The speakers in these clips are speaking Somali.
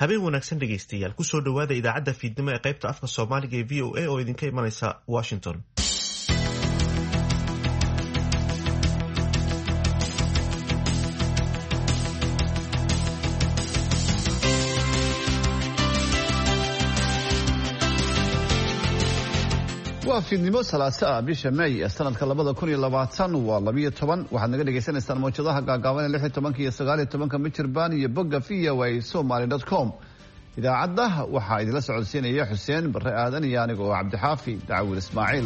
habeen wanaagsan dhegaystayaal ku soo dhawaada idaacadda fiidnimo ee qaybta afka Soomaaliga ee VOA oo idinka imanaysa Washington. waa fiidnimo salaasa bisha May sanadka 2020 waa 12 waxaad naga dhageysanaysaan mowjadaha gaagaaban ee 16 iyo 19 mitirban iyo bogga voasomali.com. idaacadda waxaa idila socodsiinaya Xuseen Barre Aadan iyo aniga oo Cabdixaafi Daawud Ismaaciil.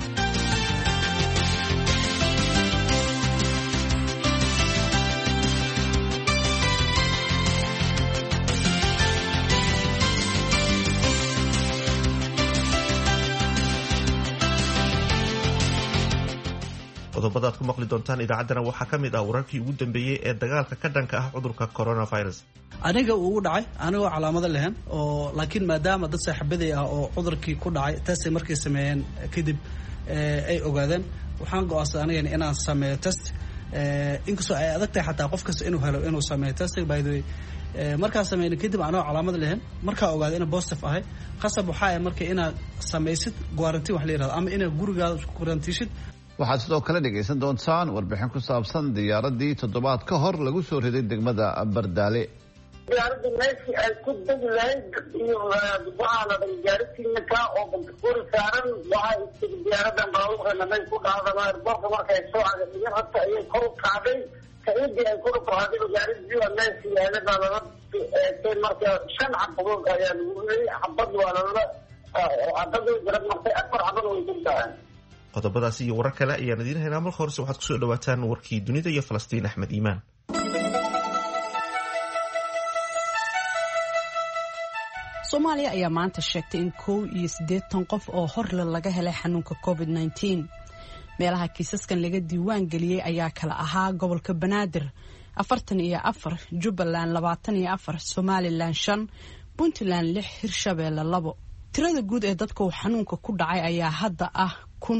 qodobada aad ku maqli doontaan idaacaddana waxaa ka mid ah wararkii ugu dambeeyay ee dagaalka ka dhanka ah cudurka coronavirus. aniga uu dhacay anigoo calaamado lahayn oo laakiin maadaama dad saaxiibaday ah oo cudurkii ku dhacay test markay sameeyeen kadib ay ogaadeen waxaan go'aansaday aniga inaan sameeyo test inkastoo ay adag tahay xataa qof kasta inuu helo inuu sameeyo test by the way markaa sameeyeen kadib anoo calaamado lahayn markaa ogaaday inaan positive ahay qasab waxa ay markay inaad samaysid quarantine wax la yiraahdo ama inaad gurigaada isku quarantiishid. waxaad sidoo kale dhegaysan doontaan warbixin ku saabsan diyaaradii toddobaad ka hor lagu soo riday degmada Bardaale. diyaaradii meeshii ay ku degi lahayd iyo waxaa la dhahay gaarisiinka oo bantakuri saaran waxaa istiri diyaaradan baabuurkana may ku dhacdama airboortka markay soo cagaiyo horta ayay kor u kacday kaidii ay kor u kacday gaarisii waa meeshii yaalada lala marka 5 xabadood ayaa lagu riday xabad waa lala cadadii garab martay 4 xabad way degtahay. qodobadaasi iyo warar kale ayaan idiin haynaa. marka horese waxaad kusoo dhawaataan warkii dunida iyo Falastiin Axmed Iimaan. Soomaaliya ayaa maanta sheegtay in 81 qof oo horle laga helay xanuunka COVID-19. meelaha kiisaskan laga diiwaan geliyay ayaa kala ahaa gobolka Banaadir 44, Jubbaland 24, Somaliland 5, Puntland 6, Hirshabelle 2. tirada guud ee dadka uu xanuunka ku dhacay ayaa hadda ah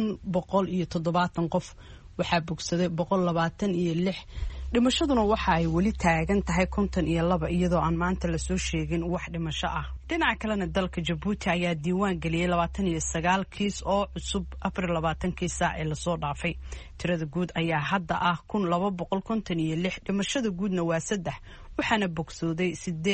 1,170 qof. waxaa bogsaday 126. dhimashaduna waxa ay weli taagan tahay 52 iyadoo aan maanta la soo sheegin wax dhimasho ah. dhinaca kalena dalka Djibouti ayaa diiwaan geliyay 29 kiis oo cusub 24 saac ee la soo dhaafay. tirada guud ayaa hadda ah 256. dhimashada guudna waa 3 waxaana bogsooday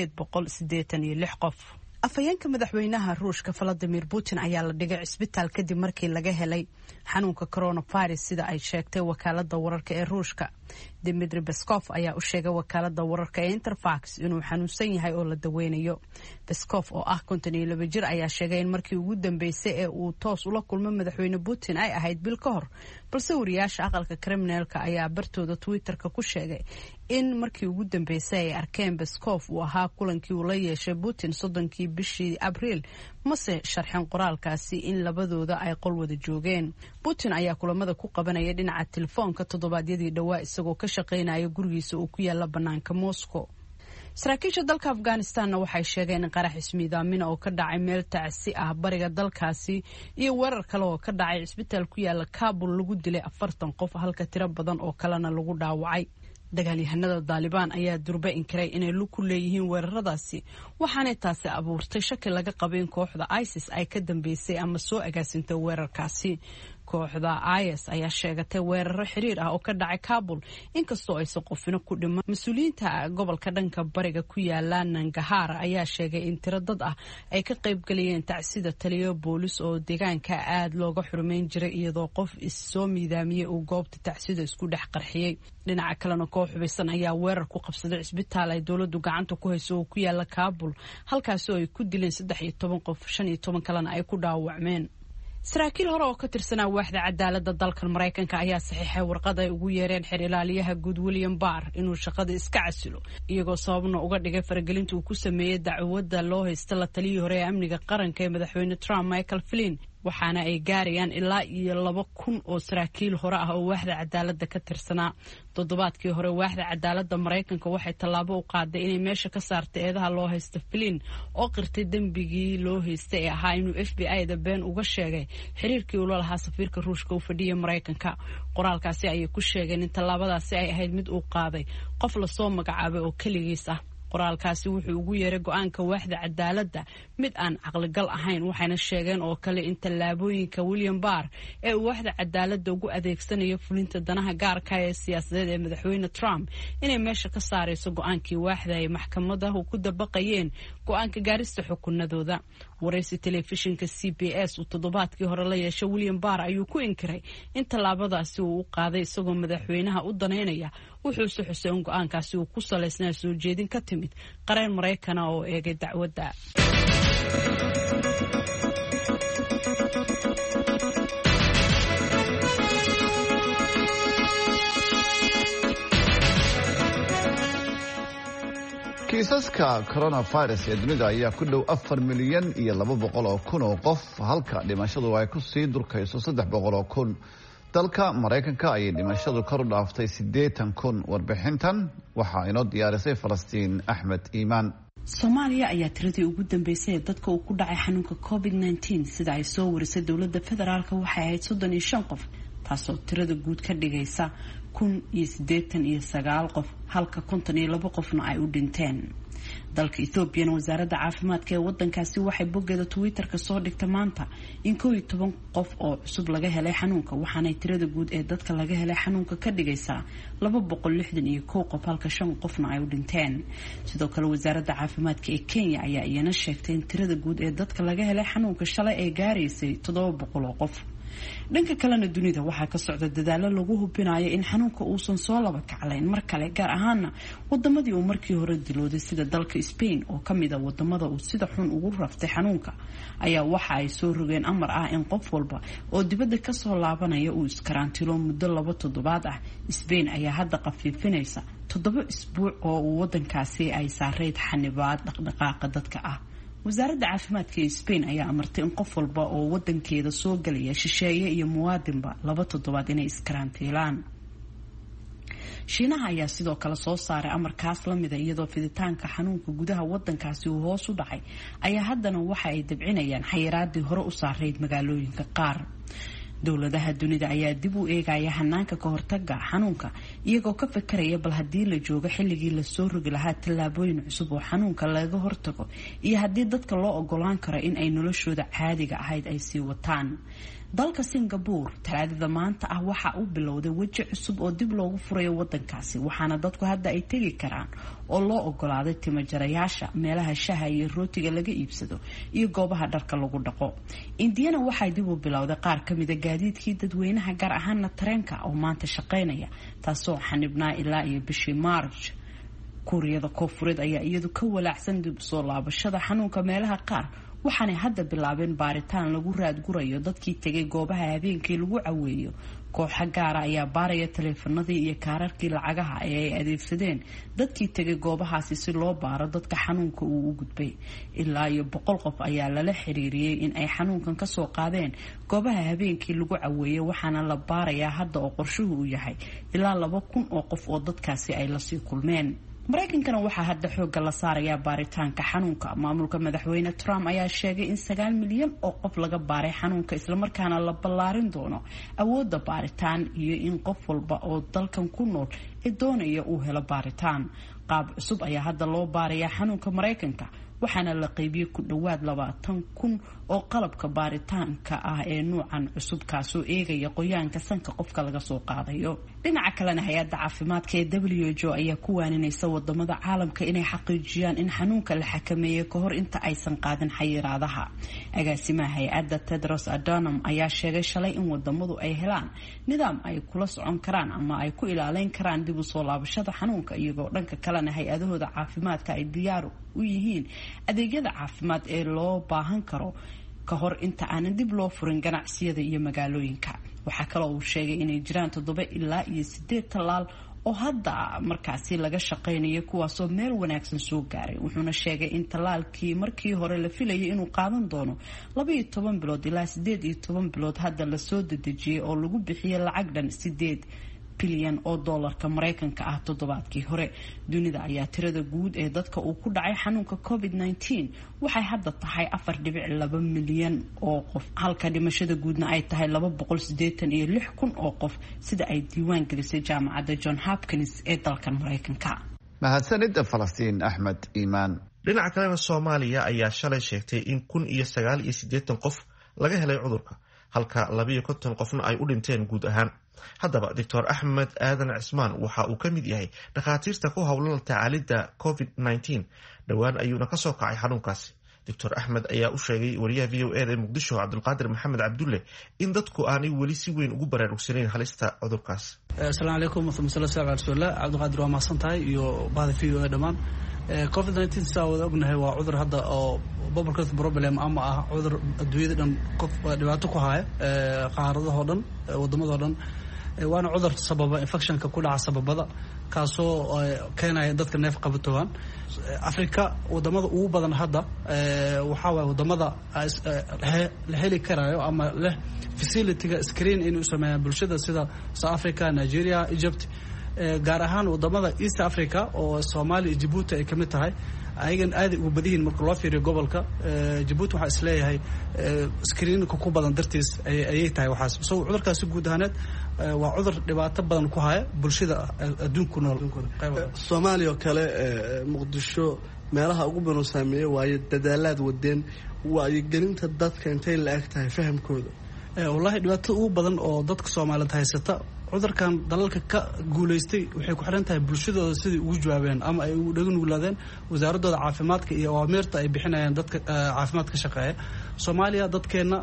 886 qof. afhayeenka madaxweynaha Ruushka Vladimir Putin ayaa la dhigay isbitaal kadib markii laga helay xanuunka coronavirus sida ay sheegtay wakaaladda wararka ee Ruushka. Dmitry Peskov ayaa u sheegay wakaaladda wararka ee Interfax inuu xanuunsan yahay oo la daweynayo. Peskov oo ah 52 jir ayaa sheegay in markii ugu dambeysay ee uu toos ula kulmay madaxweyne Putin ay ahayd bil ka hor, balse wariyaasha aqalka Kremlin-ka ayaa bartooda Twitter-ka ku sheegay in markii ugu dambeysay ay arkeen Peskov uu ahaa kulankii uu la yeeshay Putin 30 bishii Abriil, mase sharxin qoraalkaasi in labadooda ay qol wada joogeen. Putin ayaa kulamada ku qabanaya dhinaca telefoonka toddobaadyadii dhawaa isagoo ka shaqeynaya gurigiisa oo ku yaala banaanka Moscow. saraakiisha dalka Afghanistanna waxay sheegeen in qarax ismiidaamina oo ka dhacay meel tacsi ah bariga dalkaasi iyo weerar kale oo ka dhacay isbitaal ku yaala Kabul lagu dilay 40 qof halka tiro badan oo kalena lagu dhaawacay. dagaalyahanada Taliban ayaa durba inkiray inay ku leeyihiin weeraradaasi waxaana taasi abuurtay shaki laga qabo in kooxda ISIS ay ka dambeysay ama soo agaasintay weerarkaasi. kooxda IS ayaa sheegatay weeraro xiriir ah oo ka dhacay Kabul inkastoo ay qofina ku dhiman. mas'uuliyiinta gobolka dhanka bariga ku yaala Nangarhar ayaa sheegay in tiro dad ah ay ka qayb galayeen tacsida taliyo boolis oo deegaanka aad looga xurmeyn jiray iyadoo qof soo miidaamiyay uu goobta tacsida isku dhex qarxiyay. dhinaca kalena koox hubeysan ayaa weerar ku qabsaday isbitaal ay dawladdu gacanta ku hayso oo ku yaala Kabul halkaas oo ay ku dileen 13 qof 15 kalena ay ku dhaawacmeen. saraakiil hore oo ka tirsanaa waaxda cadaaladda dalka Mareykanka ayaa saxiixay warqad ay ugu yeereen xeer ilaaliyaha guud William Barr inuu shaqada iska casilo iyagoo sababna uga dhigay faragelinta uu ku sameeyay dacwadda loo haysta la taliyay hore ee amniga qaranka ee madaxweyne Trump Michael Flynn. waxaana ay gaarayaan ilaa iyo 2,000 oo saraakiil hore ah oo waaxda cadaaladda ka tirsanaa. toddobaadkii hore waaxda cadaaladda Mareykanka waxay tallaabo u qaaday inay meesha ka saartay eedaha loo haysta Flynn oo qirtay dambigii loo haystay ee ahaa inuu FBI-da been uga sheegay xiriirkii uu la lahaa safiirka Ruushka u fadhiyay Mareykanka. qoraalkaasi ayay ku sheegeen in tallaabadaasi ay ahayd mid uu qaaday qof la soo magacaabay oo kaligiis ah. qoraalkaasi wuxuu ugu yeeray go-aanka waaxda cadaaladda mid aan caqligal ahayn waxayna sheegeen oo kale in tallaabooyinka William Barr ee uu waaxda cadaaladda ugu adeegsanayo fulinta danaha gaarka ee siyaasadeed ee madaxweyne Trump inay meesha ka saarayso go-aankii waaxda ay maxkamadaha ku dabaqayeen go-aanka gaarista xukunadooda. waraysi telefishinka CBS uu toddobaadkii hore la yeeshay William Barr ayuu ku inkiray in tallaabadaasi uu u qaaday isagoo madaxweynaha u daneynaya wuxuuse xusay in go-aankaasi uu ku salaysnaa soo jeedin ka timid qareen Maraykana oo eegay dacwadda. kiisaska coronavirus ee dunida ayaa ku dhow 4,200,000 oo qof halka dhimashadu ay ku sii durkayso 300,000. dalka Maraykanka ayay dhimashadu kor u dhaaftay 80,000. warbixintan waxaa inoo diyaarisay Falastiin Axmed Iimaan. Soomaaliya ayaa tiradii ugu dambeysay ee dadka uu ku dhacay xanuunka COVID-19 sida ay soo warisay dowladda federaalka waxay ahayd 35 qof, taasoo tirada guud ka dhigaysa 1,089 qof halka 52 qofna ay u dhinteen. dalka Ethiopia wasaaradda caafimaadka ee wadankaasi waxay boggeeda Twitter-ka soo dhigtay maanta in 11 qof oo cusub laga helay xanuunka waxaana tirada guud ee dadka laga helay xanuunka ka dhigaysa 261 qof halka 5 qofna ay u dhinteen. sidoo kale wasaaradda caafimaadka ee Kenya ayaa iyana sheegtay in tirada guud ee dadka laga helay xanuunka shalay ay gaaraysay 700 qof. dhanka kalena dunida waxaa ka socda dadaalo lagu hubinayo in xanuunka uusan soo laba kaclayn mar kale gaar ahaana wadamadii uu markii hore dilooday sida dalka Spain oo kamid ah wadamada uu sida xun ugu raftay xanuunka ayaa waxa ay soo rogeen amar ah in qof walba oo dibadda ka soo laabanaya uu iskarantiilo muddo 2 toddobaad ah. Spain ayaa hadda qafiifinaysa 7 isbuuc oo wadankaasi ay saareyd xanibaad dhaqdhaqaaqa dadka ah. wasaaradda caafimaadka ee Spain ayaa amartay in qof walba oo wadankeeda soo galaya shisheeye iyo muwaadinba 2 toddobaad inay iskarantiilaan. Shiinaha ayaa sidoo kale soo saaray amarkaas la mid ah iyadoo fiditaanka xanuunka gudaha wadankaasi uu hoos u dhacay ayaa haddana waxa ay dabcinayaan xayiraadii hore u saareyd magaalooyinka qaar. dowladaha dunida ayaa dib u eegaya hanaanka ka hortagga xanuunka iyagoo ka fikiraya bal haddii la joogo xilligii la soo rogi lahaa tallaabooyin cusub oo xanuunka laga hortago iyo haddii dadka loo ogolaan karo in ay noloshooda caadiga ahayd ay sii wataan. dalka Singapore talaadada maanta ah waxa uu bilowday waji cusub oo dib loogu furayo wadankaasi waxaana dadku hadda ay tagi karaan oo loo ogolaaday timajarayaasha, meelaha shaha iyo rootiga laga iibsado iyo goobaha dharka lagu dhaqo. Indiana waxay dib u bilowday qaar kamid ah gaadiidkii dadweynaha gaar ahaan tareenka oo maanta shaqeynaya taasoo xanibnaa ilaa iyo bishii March. Kuuriyada Koonfureed ayaa iyadu ka walaacsan dib soo laabashada xanuunka meelaha qaar waxaanay hadda bilaabeen baaritaan lagu raadgurayo dadkii tegay goobaha habeenkii lagu caweeyo. kooxa gaara ayaa baaraya taleefanadii iyo kaararkii lacagaha ee ay adeegsadeen dadkii tegay goobahaasi si loo baaro dadka xanuunka uu u gudbay. ilaa iyo 100 qof ayaa lala xiriiriyay in ay xanuunkan ka soo qaadeen goobaha habeenkii lagu caweeyo waxaana la baarayaa hadda oo qorshuhu u yahay ilaa 2,000 oo qof oo dadkaasi ay la sii kulmeen. Maraykankana waxaa hadda xoogga la saarayaa baaritaanka xanuunka. maamulka madaxweyne Trump ayaa sheegay in 9 milyan oo qof laga baaray xanuunka isla markaana la ballaarin doono awoodda baaritaan iyo in qof walba oo dalkan ku nool ee doonaya uu helo baaritaan. qaab cusub ayaa hadda loo baarayaa xanuunka Maraykanka waxaana la qaybiyay ku dhawaad 20,000 oo qalabka baaritaanka ah ee nuucan cusub kaasoo eegaya qoyaanka sanka qofka laga soo qaadayo. dhinaca kalena hay-adda caafimaadka ee WHO ayaa ku waaninaysa wadamada caalamka inay xaqiijiyaan in xanuunka la xakameeyo ka hor inta aysan qaadin xayiraadaha. agaasimaha hay-adda Tedros Adhanom ayaa sheegay shalay in wadamadu ay helaan nidaam ay kula socon karaan ama ay ku ilaalin karaan dib u soo laabashada xanuunka iyagoo dhanka kalena hay-adahooda caafimaadka ay diyaar u yihiin adeegyada caafimaad ee loo baahan karo ka hor inta aanan dib loo furin ganacsiyada iyo magaalooyinka. waxaa kaloo uu sheegay inay jiraan 7 ilaa 8 tallaal oo hadda markaasi laga shaqeynayo kuwaasoo meel wanaagsan soo gaaray. wuxuuna sheegay in tallaalkii markii hore la filayay inuu qaadan doono 12 bilood ilaa 18 bilood hadda la soo dedejiyay oo lagu bixiyay lacag dhan 8 bilyan oo dollarka Maraykanka ah toddobaadkii hore. dunida ayaa tirada guud ee dadka uu ku dhacay xanuunka COVID-19 waxay hadda tahay 4.2 milyan oo qof halka dhimashada guudna ay tahay 286,000 oo qof sida ay diiwaan gelisay jaamacadda Johns Hopkins ee dalkan Maraykanka. mahadsanid Falastiin Axmed Iimaan. dhinaca kalena Soomaaliya ayaa shalay sheegtay in 1,980 qof laga helay cudurka halka 250 qofna ay u dhinteen guud ahaan. haddaba Dr. Axmed Aadan Cismaan waxa uu ka mid yahay dhakhaatiirta ku howlan tacaalidda COVID-19 dhowaan ayuuna ka soo kacay xanuunkaasi. Dr. Axmed ayaa u sheegay wariyaha VOA ee Muqdisho Cabdulqaadir Maxamed Cabdulle in dadku aanay weli si weyn ugu baraarugsanayn halista cudurkaas. Assalaamu calaykum wa rahmatullahi wa barakatuh. Cabdulqaadir waa mahadsantahay iyo bahda VOA dhammaan. COVID-19 saa wada ognahay waa cudur hadda oo public health problem ama ah cudur adduunyada dhan qof dhibaato ku haya qaaradaha dhan wadamada dhan waana cudur sababa infectionka ku dhaca sababada kaasoo keenaya dadka neef qabatooban. Afrika wadamada ugu badan hadda waxa way wadamada la heli karayo ama leh facility-ga screen inuu sameeyo bulshada sida South Africa, Nigeria, Egypt, gaar ahaan wadamada East Africa oo Soomaaliya iyo Djibouti ay kamid tahay ayagan aad ugu badihiin marka loo fiiriyo gobolka. Djibouti waxa isleeyahay screen-ka ku badan dartiis ayay tahay waxaas. So cudurkaasi guud ahaaneed waa cudur dhibaato badan ku haya bulshada adduunka nool. Soomaaliya oo kale Muqdisho meelaha ugu badan saameeyay waayo dadaalaad wadeen wacyigelinta dadka intay la eg tahay fahamkooda. Wallahi dhibaato ugu badan oo dadka Soomaaliyeed haysata cudurkan dalalka ka guuleystay waxay ku xiran tahay bulshadooda sidii ugu jawaabeen ama ay ugu dhagan wasaaradooda caafimaadka iyo awaamirta ay bixinayaan dadka caafimaadka shaqeeya. Soomaaliya dadkeena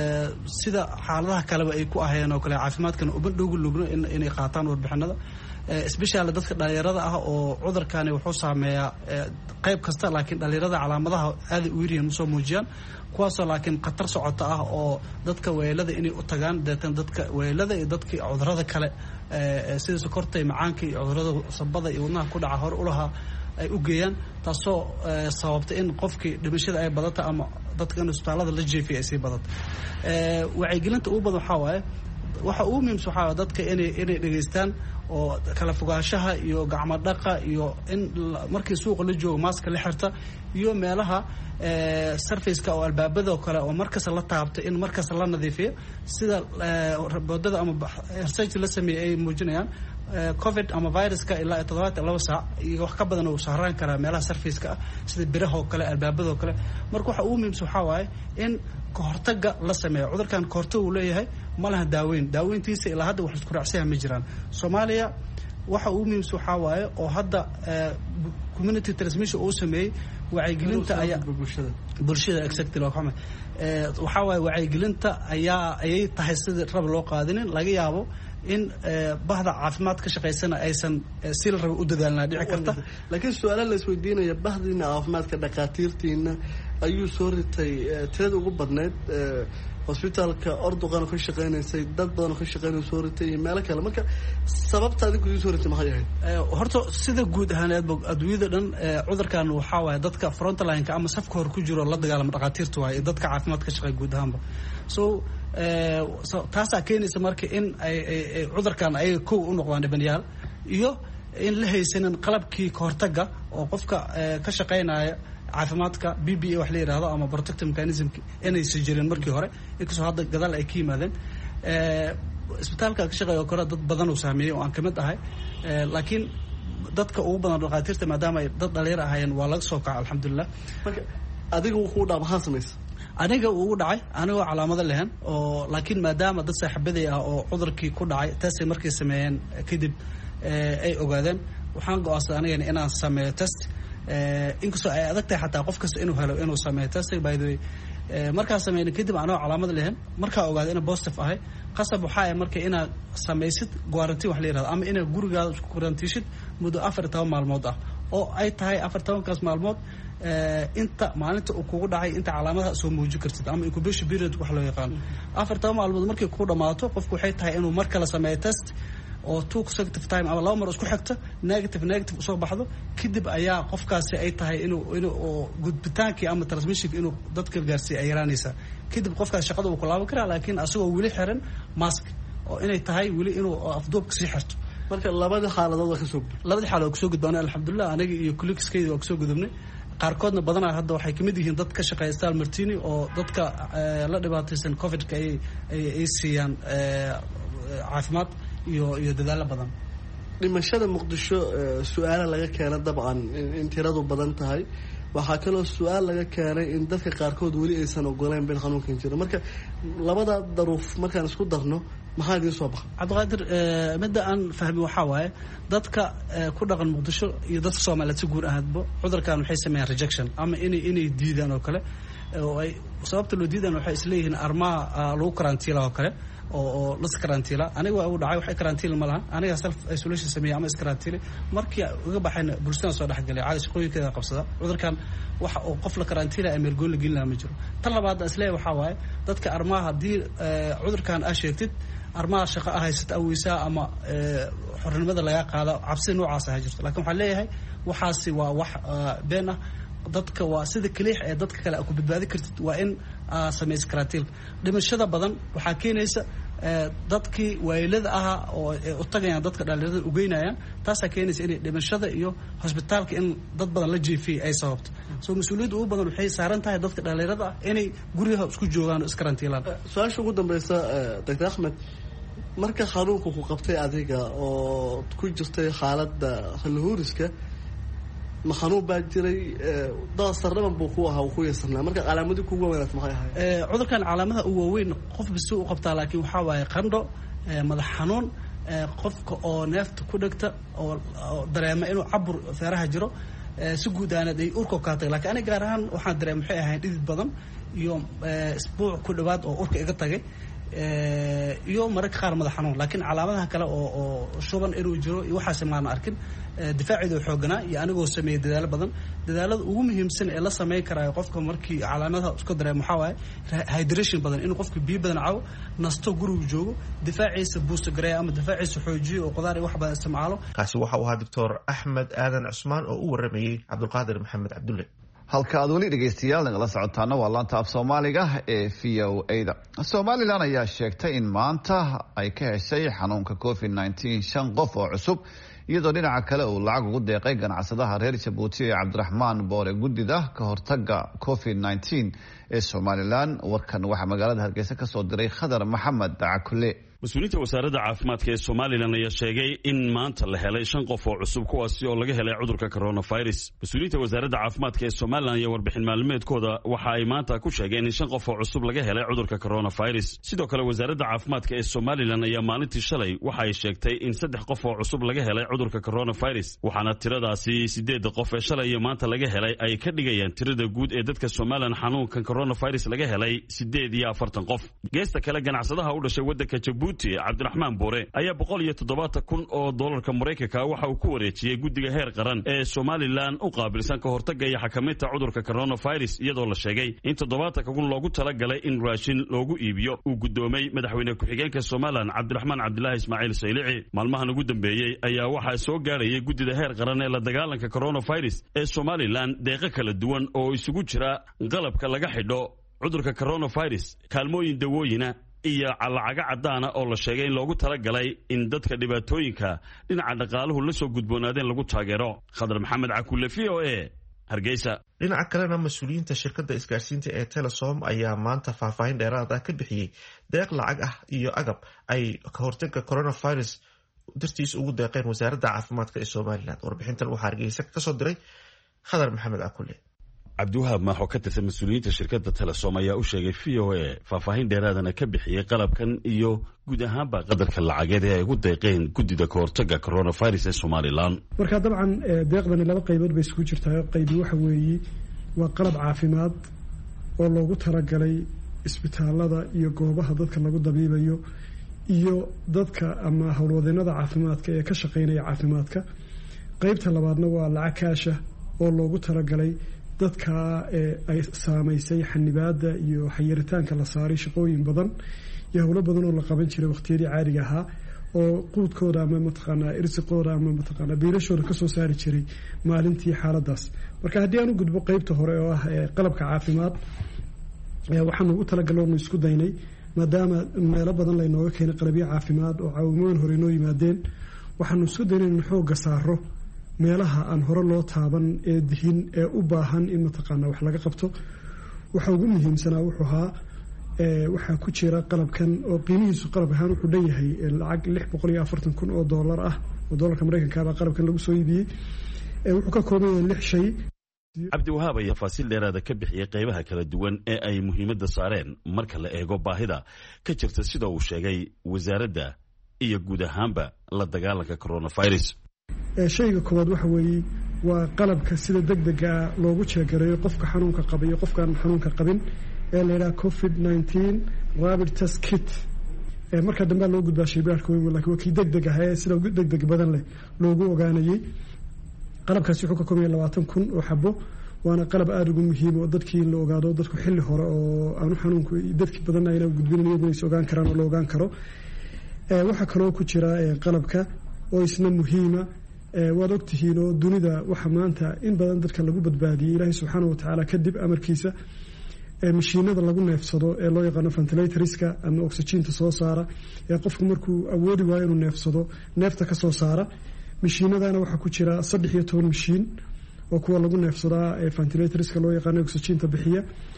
sida xaaladaha kale ay ku ahayeen oo kale caafimaadkana uba dhow lugno inay qaataan warbixinada especially dadka dhalinyarada ah oo cudurkani wuxuu saameeyaa qayb kasta laakiin dhalinyarada calaamadaha aad u yiriin soo muujiyaan kuwaasoo laakiin khatar socota ah oo dadka weelada inay u tagaan deetan dadka weelada iyo dadka cudurrada kale sida sokorta iyo macaanka iyo cudurrada sabada iyo wadnaha ku dhaca hor u lahaa ay u geeyaan taasoo sababta in qofkii dhimashada ay badato ama dadka in isbitaalada la jeefiyo ay sii badato. Wacyigelinta ugu badan waxaa waaye waxa ugu muhiimsan waxaa dadka inay dhageystaan oo kala fogaanshaha iyo gacmo dhaqa iyo in markii suuqa la joogo maaska la xirta iyo meelaha surface-ka oo albaabada oo kale oo markas la taabto in markas la nadiifiyo sida boodada ama research la sameeyay ay muujinayaan COVID ama viruska ilaa 72 saac iyo wax ka badan oo saaraan kara meelaha surface-ka sida biraha oo kale albaabada oo kale. Marka waxa ugu muhiimsan waxaa waaye in kahortaga la sameeyo. cudurkan kahortag uu leeyahay ma laha daaweyntiisa ilaa hadda wax isku raacsan ma jiraan. Soomaaliya waxa ugu muhiimsan waxaa waaye oo hadda community transmission uu sameeyay wacyigelinta ayaa bulshada exactly waxa waaye wacyigelinta ayay tahay sidii rab loo qaadinin laga yaabo in bahda caafimaad ka shaqeysana aysan si la rabo u dadaalna dhici karta. laakiin su'aalaha la isweydiinaya bahdina caafimaadka dhaqaatiirtiina ayuu soo ritay tirada ugu badneed hospitaalka Ordogan ka shaqeynaysay dad badan ka shaqeynay soo ritay meel kale. Marka sababta adigu soo ritay maxay ahayd? Horta sida guud ahaaneed adduunyada dhan cudurkan waxa waaye dadka front line-ka ama safka hor ku jiro la dagaalama dhaqaatiirtu waaye dadka caafimaadka shaqeeya guud ahaanba. So taasa keenaysa marka in ay cudurkan ay ku u noqdaan dhibanayaal iyo in la haysanin qalabkii kahortaga oo qofka ka shaqeynaya caafimaadka BPA wax la yiraahdo ama protective mechanism inay soo jireen markii hore inkastoo hadda gadaal ay ka yimaadeen. Isbitaalka ka shaqeeyo kora dad badan oo saameeyay oo aan kamid ahay laakiin dadka ugu badan dhaqaatiirta maadaama ay dad dhalinyar ahaayeen waa laga soo kacay alxamdulillah. Marka adiga wuxuu dhac maxaa sameysay? aniga ugu dhacay anigoo calaamado lehen oo laakiin maadaama dad saaxiibaday ah oo cudurkii ku dhacay taasay markay sameeyeen kadib ay ogaadeen waxaan go'aansaday aniga inaan sameeyo test inkastoo ay adag tahay xataa qof kasta inuu helo inuu sameeyo test by the way markaa sameeyay kadib anoo calaamado lehen markaa ogaaday in positive ahay qasab waxa ay markay inaad samaysid quarantine wax la yiraahdo ama inaad gurigaada isku quarantiishid muddo 14 maalmood ah oo ay tahay 14 kaas maalmood inta maalinta uu kugu dhacay inta calaamadaha soo muujin kartid ama incubation period wax loo yaqaan 14 maalmood markay ku dhamaato qofku waxay tahay inuu mar kale sameeyo test oo 2 consecutive time ama laba mar isku xigta negative soo baxdo kadib ayaa qofkaasi ay tahay inuu gudbitaankii ama transmission inuu dadka gaarsiiyo ay yaraanaysa kadib qofkaas shaqada uu ku laaban karaa laakiin asagoo wili xiran mask oo inay tahay wili inuu afduubka sii xirto marka labada xaaladood ka soo gudbaan alxamdulillah aniga iyo colleagues-kayda waa ka soo gudubnay qaarkoodna badanaa hadda waxay kamid yihiin dad ka shaqeeya Stal Martini oo dadka la dhibaataysan COVID-ka ay siiyaan caafimaad iyo dadaalo badan. dhimashada muqdisho su-aala laga keena dabcan in tiradu badan tahay waxaa kaloo su-aal laga keenay in dadka qaarkood weli aysan ogoleyn bil xanuunkan jiro marka labada daruuf markaan isku darno maxaa idiin soo baxa cabdiqaadir midda aan fahmi waxaa waaye dadka ku dhaqan muqdisho iyo dadka soomaaliyeed si guud ahaadba cudurkan waxay sameeyaan rejection ama inay diidaan oo kale oo ay sababta loo diidaan waxay isleeyihiin armaha lagu karantiila oo kale oo las karantiila aniga waa uu dhacay waxay karantiil ma lahan aniga self isolation sameeyay ama iskarantiile markii uga baxayna bulshada soo dhaxgalay caadi shaqooyinkeeda qabsada cudurkan waxa oo qof la karantiila ameergoon la gelin ma jiro tan labaad isleeyahay waxaa waaye dadka armaha haddii cudurkan aa sheegtid armaha shaqo ah haysata aweysaa ama xornimada laga qaado cabsi noocaas ah jirto laakiin waxaan leeyahay waxaasi waa wax been ah dadka waa sida kaliix ee dadka kale ku badbaadi kartid waa in sameys karantiil dhimashada badan waxaa keenaysa dadkii waylada ahaa oo u tagayaan dadka dhalinyarada ugeynayaan taasaa keenaysa inay dhimashada iyo hosbitaalka in dad badan la jiifiyay ay sababto soo mas-uuliyadda ugu badan waxay saaran tahay dadka dhalinyarada ah inay guryaha isku joogaan oo iskarantiilaan su-aasha ugu dambeysa doctor axmed marka xanuunka ku qabtay adiga oo ku jirtay xaaladda halhuuriska ma xanuun baa jiray daasarnaban buu ku ahaa ku yeesarnaa marka calaamadii kugu weynaat maxay ahayd cudurkan calaamadaha ugu waaweyn qof bisu u qabtaa laakiin waxaa waaye qandho madax xanuun qofka oo neefta ku dhegta oo dareema inuu cabur feeraha jiro si guud aanad ay urka kaa tagay laakiin aniga gaar ahaan waxaan dareema waxay ahayn dhidid badan iyo isbuuc ku dhawaad oo urka iga tagay iyo mararka qaar madax xanuun laakiin calaamadaha kale oo shuban inuu jiro iyo waxaasi maana arkin difaaciida xooganaa iyo anigoo sameeyay dadaalo badan dadaalada ugu muhiimsan ee la sameyn karaayo qofka markii calaamadaha isku dareemo waxaa waaye hydration badan inuu qofka biyo badan cabo nasto gurigu joogo difaaciisa boost gareeya ama difaaciisa xoojiyo oo qudaar iyo wax badan isticmaalo kaasi waxa uu ahaa doctor axmed aadan cusmaan oo u waramayey cabdulqaadir maxamed cabdulle halka aad weli dhegaystayaal nagala socotaana waa laanta af soomaaliga ee v o a-da somalilan ayaa sheegtay in maanta ay ka heshay xanuunka covid-19 5 qof oo cusub iyadoo dhinaca kale uu lacag ugu deeqay ganacsadaha reer jabuuti ee cabdiraxmaan boore guddida ka hortaga covid-19 ee somalilan warkan waxaa magaalada hargeysa ka soo diray khadar maxamed cakule mas-uuliyiinta wasaaradda caafimaadka ee somalilan ayaa sheegay in maanta la helay 5 qof oo cusub kuwaasi oo laga helay cudurka coronavirus mas-uuliyiinta wasaaradda caafimaadka ee somalilan iyo warbixin maalmeedkooda waxa ay maanta ku sheegeen in 5 qof oo cusub laga helay cudurka coronavirus sidoo kale wasaaradda caafimaadka ee somalilan ayaa maalintii shalay waxa ay sheegtay in 3 qof oo cusub laga helay cudurka coronavirus waxaana tiradaasi 8 qof ee shalay iyo maanta laga helay ay ka dhigayaan tirada guud ee dadka somalilan xanuunkan coronavirus laga helay 48 qof geesta kale ganacsadaha u dhashay waddanka jabuuti cabdiraxmaan boore ayaa 170,000 oo doolarka maraykanka waxa uu ku wareejiyey guddiga heer qaran ee somalilan u qaabilsan ka hortagga iyo xakamaynta cudurka coronavirus iyadoo la sheegay in 70,000 loogu talagalay in raashin loogu iibiyo uu guddoomay madaxweyne ku-xigeenka somalilan cabdiraxmaan cabdilaahi ismaaciil saylici maalmahan ugu dambeeyey ayaa waxaa soo gaarayay guddida heer qaran ee la dagaalanka coronavirus ee somalilan deeqo kala duwan oo isugu jira qalabka laga xidho cudurka coronavirus kaalmooyin dawooyina iyo lacaga caddaana oo la sheegay in loogu talagalay in dadka dhibaatooyinka dhinaca dhaqaaluhu la soo gudboonaadeen lagu taageero khadar maxamed cakulle v o a hargeysa dhinaca kalena mas-uuliyiinta shirkadda isgaarsiinta ee telesom ayaa maanta faahfaahin dheeraad ah ka bixiyey deeq lacag ah iyo agab ay ka hortagga coronavirus dartiis ugu deeqeen wasaaradda caafimaadka ee somalilan warbixintan waxaa hargeysa ka soo diray khadar maxamed cakulle cabdiwahaab maaxoo ka tirsan mas-uuliyiinta shirkadda telesom ayaa u sheegay v o a faahfaahin dheeraadana ka bixiyey qalabkan iyo guud ahaanba qadarka lacageed ee ay ugu deeqeen guddida ka hortagga coronavirus ee somalilan marka dabcan deeqdani 2 qaybood bay isugu jirtaa qaybi waxa weeye waa qalab caafimaad oo loogu talagalay isbitaalada iyo goobaha dadka lagu dabiibayo iyo dadka ama howlwadeenada caafimaadka ee ka shaqeynaya caafimaadka qaybta labaadna waa lacag kaasha oo loogu talagalay dadka ay saamaysay xanibaada iyo xayiritaanka la saaray shaqooyin badan iyo howlo badan oo la qaban jiray waqtiyadii caadiga ahaa oo quudkooda ama mataqaanaa irsiqooda ama mataqaanaa biilashooda kasoo saari jiray maalintii xaaladaas marka haddii aan u gudbo qaybta hore oo ah qalabka caafimaad waxaanu ugu talagalonu isku daynay maadaama meelo badan laynooga keenay qalabyo caafimaad oo caawimooyin hore inoo yimaadeen waxaanu isku daynay in xooga saaro meelaha aan hore loo taaban ee dihin ee u baahan in mataqaanaa wax laga qabto waxa ugu muhiimsanaa wuxuu ahaa waxaa ku jira qalabkan oo qiimihiisu qalab ahaan wuxuu dhan yahay lacag 640,000 oo dollar ah oo doolarka maraykanka baa qalabkan lagu soo iibiyey. Wuxuu ka kooban yahay 6 shay. cabdiwahaab ayaa faasiil dheeraada ka bixiyey qaybaha kala duwan ee ay muhiimadda saareen marka la eego baahida ka jirta sida uu sheegay wasaaradda iyo guud ahaanba la dagaalanka coronavirus. Shayga koowaad waxa weeye waa qalabka sida degdega loogu jeegareeyo qofka xanuunka qaba iyo qofkaan xanuunka qabin ee la yiraahdo COVID-19 rapid test kit. Marka dambe loo gudbaa shaybaarka weyn laakiin waa kii degdeg ah ee sida degdeg badan leh loogu ogaanayay. qalabkaasi wuxuu ka kooban yahay 20,000 oo xabo, waana qalab aad ugu muhiim oo dadkii la ogaado dadku xilli hore oo aanu xanuunku dadkii badan ayna gudbinayo inay soo ogaan karaan oo la ogaan karo. Waxa kale oo ku jira qalabka oo isna muhiima. Waad ogtihiin oo dunida waxa maanta in badan dadka lagu badbaadiyay Ilaahay subxaanahu wa ta'aala kadib amarkiisa mashiinada lagu neefsado ee loo yaqaan ventilatorska ama oxygen soo saara ee qofku markuu awoodi waayo inuu neefsado neefta ka soo saara. mashiinadana waxa ku jira 13 mashiin oo kuwa lagu neefsadaa ee ventilatorska loo yaqaan oxygen bixiya.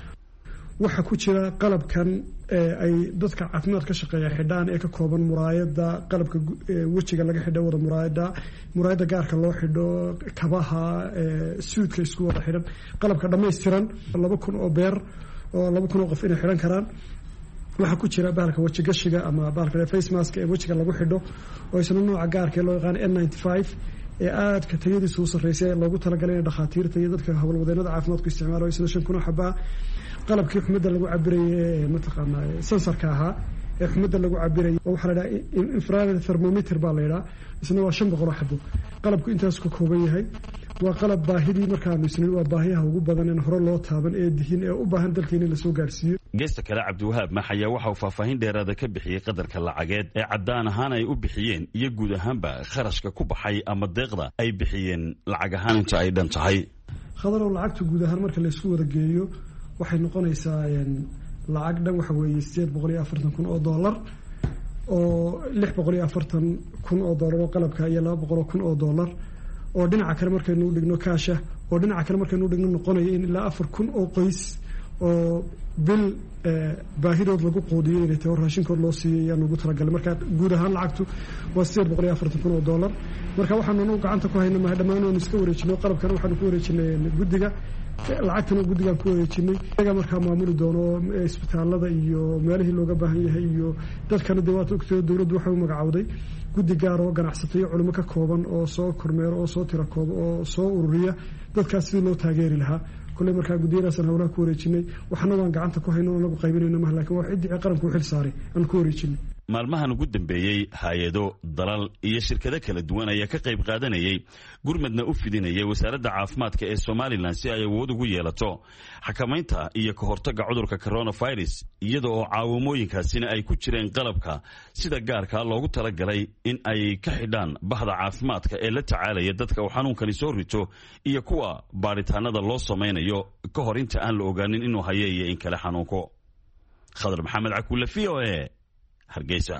waxa ku jira qalabkan ay dadka caafimaad ka shaqeeya xidhaan ee ka kooban muraayada, qalabka wajiga laga xidho wada muraayada gaarka loo xidho, kabaha, suudka isku wada xidhan, qalabka dhameystiran 2,000 oo beer oo 2,000 oo qof inay xidhan karaan. waxa ku jira bahalka waji gashiga ama bahalka face mask ee wajiga lagu xidho oo isna nooca gaarka loo yaqaan N95 ee aadka tayadiisu u sarreysay ee loogu talagalay in dhakhaatiirta iyo dadka hawlwadeenada caafimaadku isticmaalo isna 5,000 xabaa. qalabkii xumadda lagu cabirayay mataqaana sensorka ahaa ee xumadda lagu cabirayay oo waxa la yiraahdaa infrared thermometer baa la yiraahdaa isna waa 500 xabo. qalabku intaas ka kooban yahay. waa qalab baahidii markaa misnay waa baahiyaha ugu badan ee hore loo taaban ee dihin ee u baahan dalkeena la soo gaarsiiyo. geesta kale cabdiwahaab maxaya waxa uu faahfaahin dheeraada ka bixiyey qadarka lacageed ee caddaan ahaan ay u bixiyeen iyo guud ahaanba kharashka ku baxay ama deeqda ay bixiyeen lacag ahaan inta ay dhan tahay. khadaro lacagta guud ahaan marka la isku wada geeyo waxay noqonaysaa lacag dhan waxa weeye 840,000 oo dollar oo 640,000 oo dollar oo qalabka iyo 200,000 oo dollar oo dhinaca kale markaynu dhigno kaasha oo dhinaca kale markaynu dhigno noqonaya in ilaa 4,000 oo qoys oo bil baahidood lagu qoodiyo inay tahay raashinkood loo siiyay ayaan ugu talagalay. marka guud ahaan lacagtu waa 840,000 oo dollar. marka waxaanu gacanta ku haynaa dhammaan oo iska wareejino qalabkan waxaanu ku wareejinay guddiga lacagtana guddigan ku wareejinay iyaga markaa maamuli doono isbitaalada iyo meelihii looga baahan yahay iyo dadkana dawladda ogtay dawladdu waxay u magacawday guddi gaar oo ganacsato iyo culimo ka kooban oo soo kormeero oo soo tira koob oo soo ururiya dadkaas sidii loo taageeri lahaa. kulay markaa guddiyadaasaan howlaha ku wareejinay waxna waan gacanta ku hayno anagu qaybinayno ma laakiin waa ciddii qaranku xil saaray aan ku wareejinay. maalmahan ugu dambeeyey hay-ado dalal iyo shirkado kala duwan ayaa ka qayb qaadanayay gurmadna u fidinayay wasaaradda caafimaadka ee Somaliland si ay awood ugu yeelato xakamaynta iyo ka hortagga cudurka coronavirus iyada oo caawimooyinkaasina ay ku jireen qalabka sida gaarka loogu talagalay in ay ka xidhaan bahda caafimaadka ee la tacaalaya dadka uu xanuunkani soo rito iyo kuwa baaritaanada loo samaynayo ka hor inta aan la ogaanin inuu hayo iyo in kale xanuunko. Khadar Maxamed Cakuule VOA Hargeysa.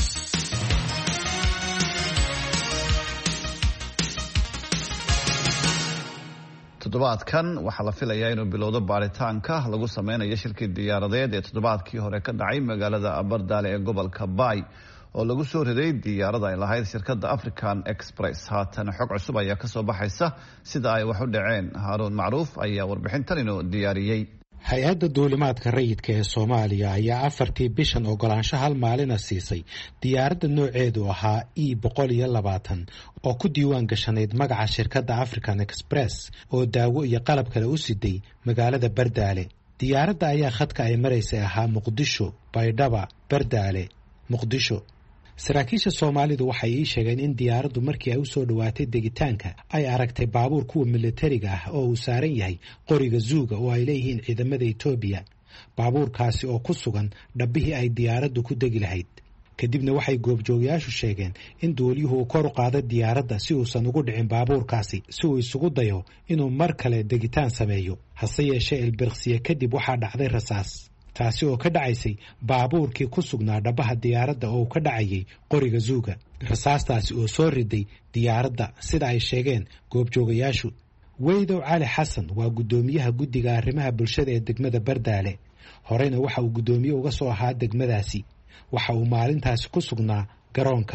toddobaadkan waxaa la filayaa inuu bilowdo baaritaanka lagu sameynayo shirkii diyaaradeed ee toddobaadkii hore ka dhacay magaalada Abardaale ee gobolka Bay oo lagu soo riday diyaarada ay lahayd shirkadda African Express. haatan xog cusub ayaa ka soo baxaysa sida ay wax u dhaceen. Haaruun Macruuf ayaa warbixintan inoo diyaariyey. hay-adda duulimaadka rayidka ee Soomaaliya ayaa 4tii bishan ogolaansho hal maalina siisay diyaaradda nooceedu ahaa E120 oo ku diiwaan gashanayd magaca shirkadda African Express oo daawo iyo qalab kale u siday magaalada Bardaale. diyaaradda ayaa khadka ay maraysay ahaa Muqdisho, Baydhaba, Bardaale, Muqdisho. saraakiisha Soomaalidu waxay ii sheegeen in diyaaraddu markii ay u soo dhawaatay degitaanka ay aragtay baabuur kuwa militariga ah oo uu saaran yahay qoriga Zuuga oo ay leeyihiin ciidamada Itoobiya. baabuurkaasi oo ku sugan dhabbihii ay diyaaraddu ku degi lahayd. kadibna waxay goobjoogayaashu sheegeen in duuliyuhu uu kor u qaado diyaaradda si uusan ugu dhicin baabuurkaasi si uu isugu dayo inuu mar kale degitaan sameeyo. hase yeeshee ilbirqsiye kadib waxaa dhacday rasaas taasi oo ka dhacaysay baabuurkii ku sugnaa dhabaha diyaaradda oo ka dhacayay qoriga Zuuga. rasaastaasi oo soo riday diyaaradda sida ay sheegeen goobjoogayaashu. Weydow Cali Xasan waa guddoomiyaha guddiga arrimaha bulshada ee degmada Bardaale. horeyna waxa uu guddoomiye uga soo ahaa degmadaasi. waxa uu maalintaasi ku sugnaa garoonka.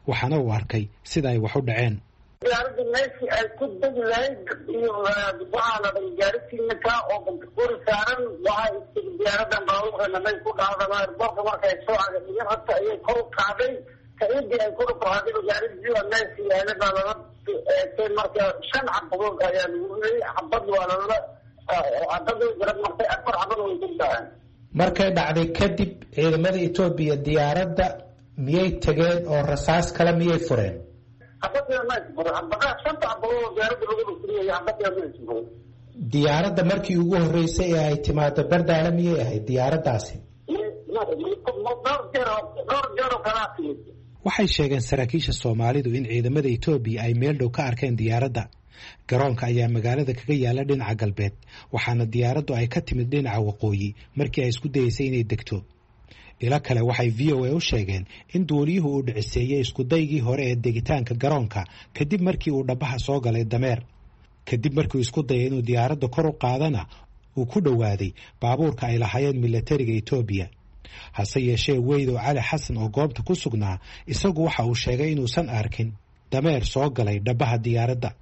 waxaana uu arkay sida ay wax u dhaceen. diyaaradda meeshii ay ku degi lahayd iyo waxaa la dhan gaarisiinaka oo bantakuri saaran waxaa istiri diyaaradan baabuurkana may ku dhacdama airboortka markay soo cagaiyo horta ayay kor u kacday kaidii ay kor u kacday gaaridii meeshii yaala baa lala eegtay marka 5 xabadood ayaa lagu riyay xabad waa lala xabadii garab martay 4 xabad way ku dhaceen. markay dhacday kadib ciidamada Itoobiya diyaaradda miyay tageen oo rasaas kale miyay fureen? diyaaradda markii ugu horeysay ee ay timaado Bardaale miyay ahayd diyaaraddaasi? waxay sheegeen saraakiisha Soomaalidu in ciidamada Itoobiya ay meel dhow ka arkeen diyaaradda. garoonka ayaa magaalada kaga yaala dhinaca galbeed, waxaana diyaaraddu ay ka timid dhinaca waqooyi markii ay isku dayeysay inay degto. ila kale waxay VOA u sheegeen in duuliyuhu uu dhiciseeyay isku daygii hore ee degitaanka garoonka kadib markii uu dhabaha soo galay dameer. kadib markii uu isku dayay inuu diyaaradda kor u qaadana uu ku dhowaaday baabuurka ay lahaayeen militariga Itoobiya. hase yeeshee Weydo Cali Xasan oo goobta ku sugnaa isagu waxa uu sheegay inuusan arkin dameer soo galay dhabaha diyaaradda.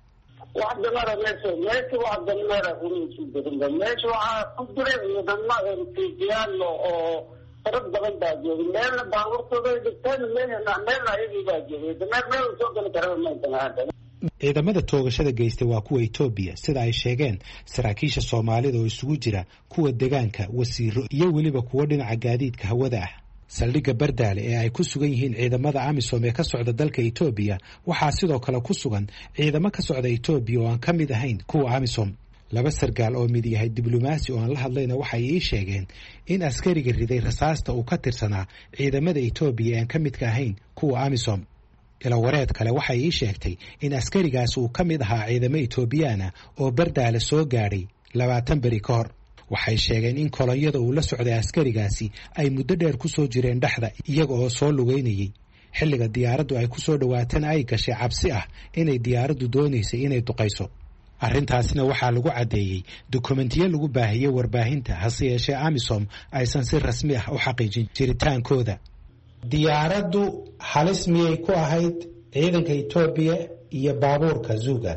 rag badan baa joogay meelna baabuurtooda dhigteen meelna ayagii baa joogay meel soo gali kara maanta. ciidamada toogashada geystay waa kuwa Itoobiya sida ay sheegeen saraakiisha Soomaalida oo isugu jira kuwa deegaanka, wasiiro iyo weliba kuwa dhinaca gaadiidka hawada ah. saldhigga Bardaale ee ay ku sugan yihiin ciidamada AMISOM ee ka socda dalka Itoobiya waxaa sidoo kale ku sugan ciidamo ka socda Itoobiya oo aan ka mid ahayn kuwa AMISOM. laba sargaal oo mid yahay diblomaasi oo aan la hadlayna waxay ii sheegeen in askariga riday rasaasta uu ka tirsanaa ciidamada Itoobiya ee aan ka midka ahayn kuwa AMISOM. ila wareed kale waxay ii sheegtay in askarigaas uu ka mid ahaa ciidamo Itoobiyana oo Bardaale soo gaadhay 20 bari ka hor. waxay sheegeen in kolonyada uu la socday askarigaasi ay muddo dheer ku soo jireen dhaxda iyaga oo soo lugeynayay. xilliga diyaaraddu ay ku soo dhawaatana ay gashay cabsi ah inay diyaaraddu doonaysay inay duqayso. arrintaasna waxaa lagu caddeeyey dukumentiyo lagu baahiyey warbaahinta, hase yeeshee AMISOM aysan si rasmi ah u xaqiijin jiritaankooda. diyaaraddu halis miyay ku ahayd ciidanka Itoobiya iyo baabuurka Zuga?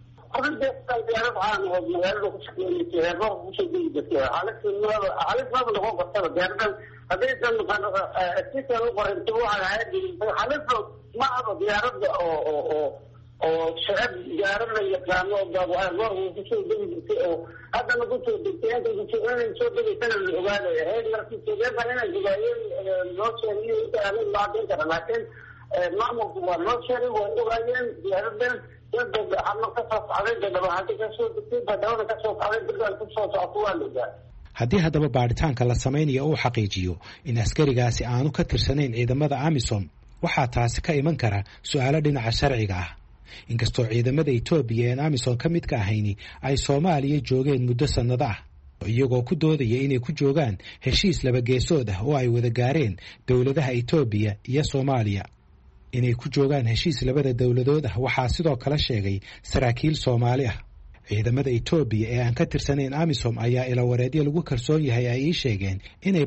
oo shacab diyaarad la yaqaano baabuur uu ku soo degi jirtay oo haddana ku soo degtay inta soo degaysana la ogaadaya heer markii soogeeba inay jogaayeen loo sheegay inta aanay maadin kara laakiin maamulku waa loo sheegay way ogaayeen diyaaradan dadka ama ka soo socday dadaba hadda ka soo degtay badawada ka soo socday dadka ku soo socdo waa la ogaa. haddii haddaba baaritaanka la samaynayo uu xaqiijiyo in askarigaasi aanu ka tirsanayn ciidamada AMISOM waxaa taasi ka iman kara su'aalo dhinaca sharciga ah. inkastoo ciidamada Itoobiya ee AMISOM ka midka ahayni ay Soomaaliya joogeen muddo sanado ah iyagoo ku doodaya inay ku joogaan heshiis laba geesood ah oo ay wada gaareen dowladaha Itoobiya iyo Soomaaliya. inay ku joogaan heshiis labada dowladood ah waxaa sidoo kale sheegay saraakiil Soomaali ah. ciidamada Itoobiya ee aan ka tirsanayn AMISOM ayaa ila wareedyo lagu kalsoon yahay ay ii sheegeen inay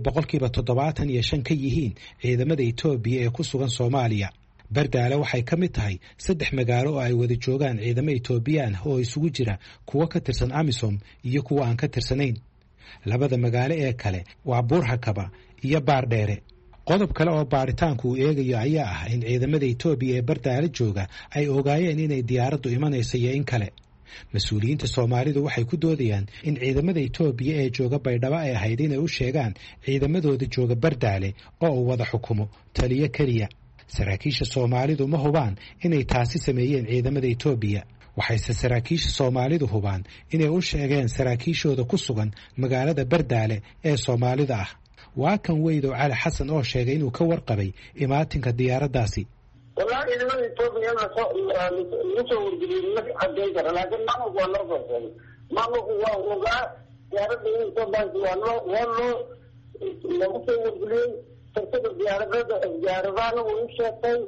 75% ka yihiin ciidamada Itoobiya ee ku sugan Soomaaliya. Bardaale waxay ka mid tahay 3 magaalo oo ay wada joogaan ciidamo Itoobiyaan oo isugu jira kuwa ka tirsan AMISOM iyo kuwa aan ka tirsanayn. labada magaalo ee kale waa Buurhakaba iyo Baardheere. qodob kale oo baaritaanku uu eegayo ayaa ah in ciidamada Itoobiya ee Bardaale jooga ay ogaayeen inay diyaaraddu imanayso iyo in kale. mas-uuliyiinta Soomaalidu waxay ku doodayaan in ciidamada Itoobiya ee jooga Baydhabo ay ahayd inay u sheegaan ciidamadooda jooga Bardaale oo uu wada xukumo taliye kaliya. saraakiisha Soomaalidu ma hubaan inay taasi sameeyeen ciidamada Itoobiya. waxayse saraakiisha Soomaalidu hubaan inay u sheegeen saraakiishooda ku sugan magaalada Bardaale ee Soomaalida ah. waa kan Weydo Cali Xasan oo sheegay inuu ka warqabay imaatinka diyaaraddaasi. والله إذا ما يتوقع أنا نسوي الجديد ما حد لكن ما هو ما هو وقع يا رب يتوقع والله لو نسوي الجديد ترتب الزيارة ويمشي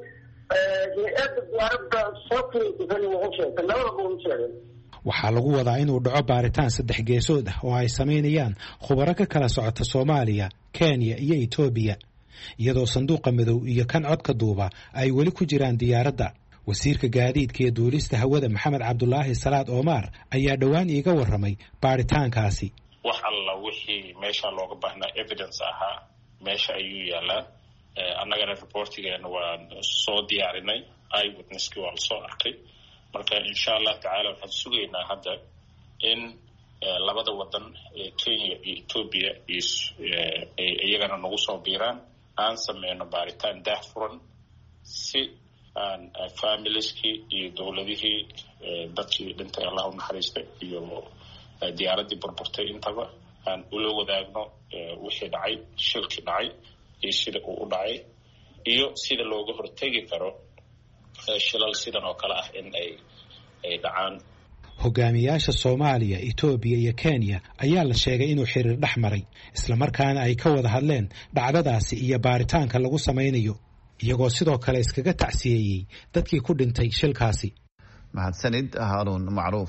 waxaa lagu wadaa inuu dhaco baaritaan 3 geesood ah oo ay samaynayaan khubaro ka kala socota Soomaaliya, Kenya iyo Itoobiya. iyadoo sanduuqa madow iyo kan codka duuba ay weli ku jiraan diyaaradda. wasiirka gaadiidka iyo duulista hawada maxamed cabdulaahi salaad Omar ayaa dhowaan iiga warramay baaritaankaasi. wax alla wixii meesha looga baahnaa evidence ahaa meesha ayuu yaalaa. annagana reportigeena waan soo diyaarinay, eyewitnesskii waa lasoo arkay. marka insha allah tacaala waxaan sugaynaa hadda in labada wadan ee Kenya iyo Ethiopia iyagana nagu soo biiraan, aan sameyno baaritaan daahfuran si aan familieskii iyo dowladihii dadkii dhintay allah u naxariistay iyo diyaaradii burburtay intaba aan ula wadaagno wixii dhacay, shilkii dhacay iyo sida uu u dhacay iyo sida looga hortegi karo shilal sidan oo kale ah in ay dhacaan. hogaamiyaasha Soomaaliya, Itoobiya iyo Kenya ayaa la sheegay inuu xiriir dhex maray, isla markaana ay ka wada hadleen dhacdadaasi iyo baaritaanka lagu samaynayo, iyagoo sidoo kale iskaga tacsiyeeyay dadkii ku dhintay shilkaasi. mahadsanid Haarun Macruuf.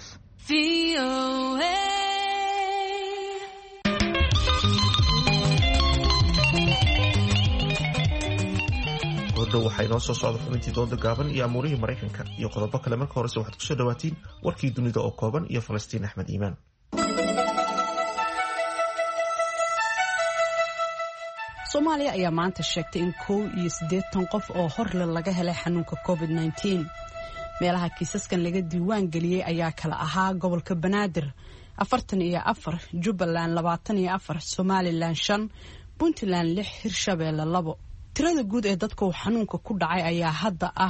waxaa inoo soo socda xubintii dooda gaaban iyo amuurihii Maraykanka iyo qodobo kale. marka horese waxaad kusoo dhawaatiin warkii dunida oo kooban iyo Falastiin Axmed Iimaan. Soomaaliya ayaa maanta sheegtay in 81 qof oo horle laga helay xanuunka COVID-19. meelaha kiisaskan laga diiwaan geliyay ayaa kala ahaa gobolka Banaadir 44, Jubbaland 24, Somaliland 5, Puntland 6, Hirshabelle 2. tirada guud ee dadka uu xanuunka ku dhacay ayaa hadda ah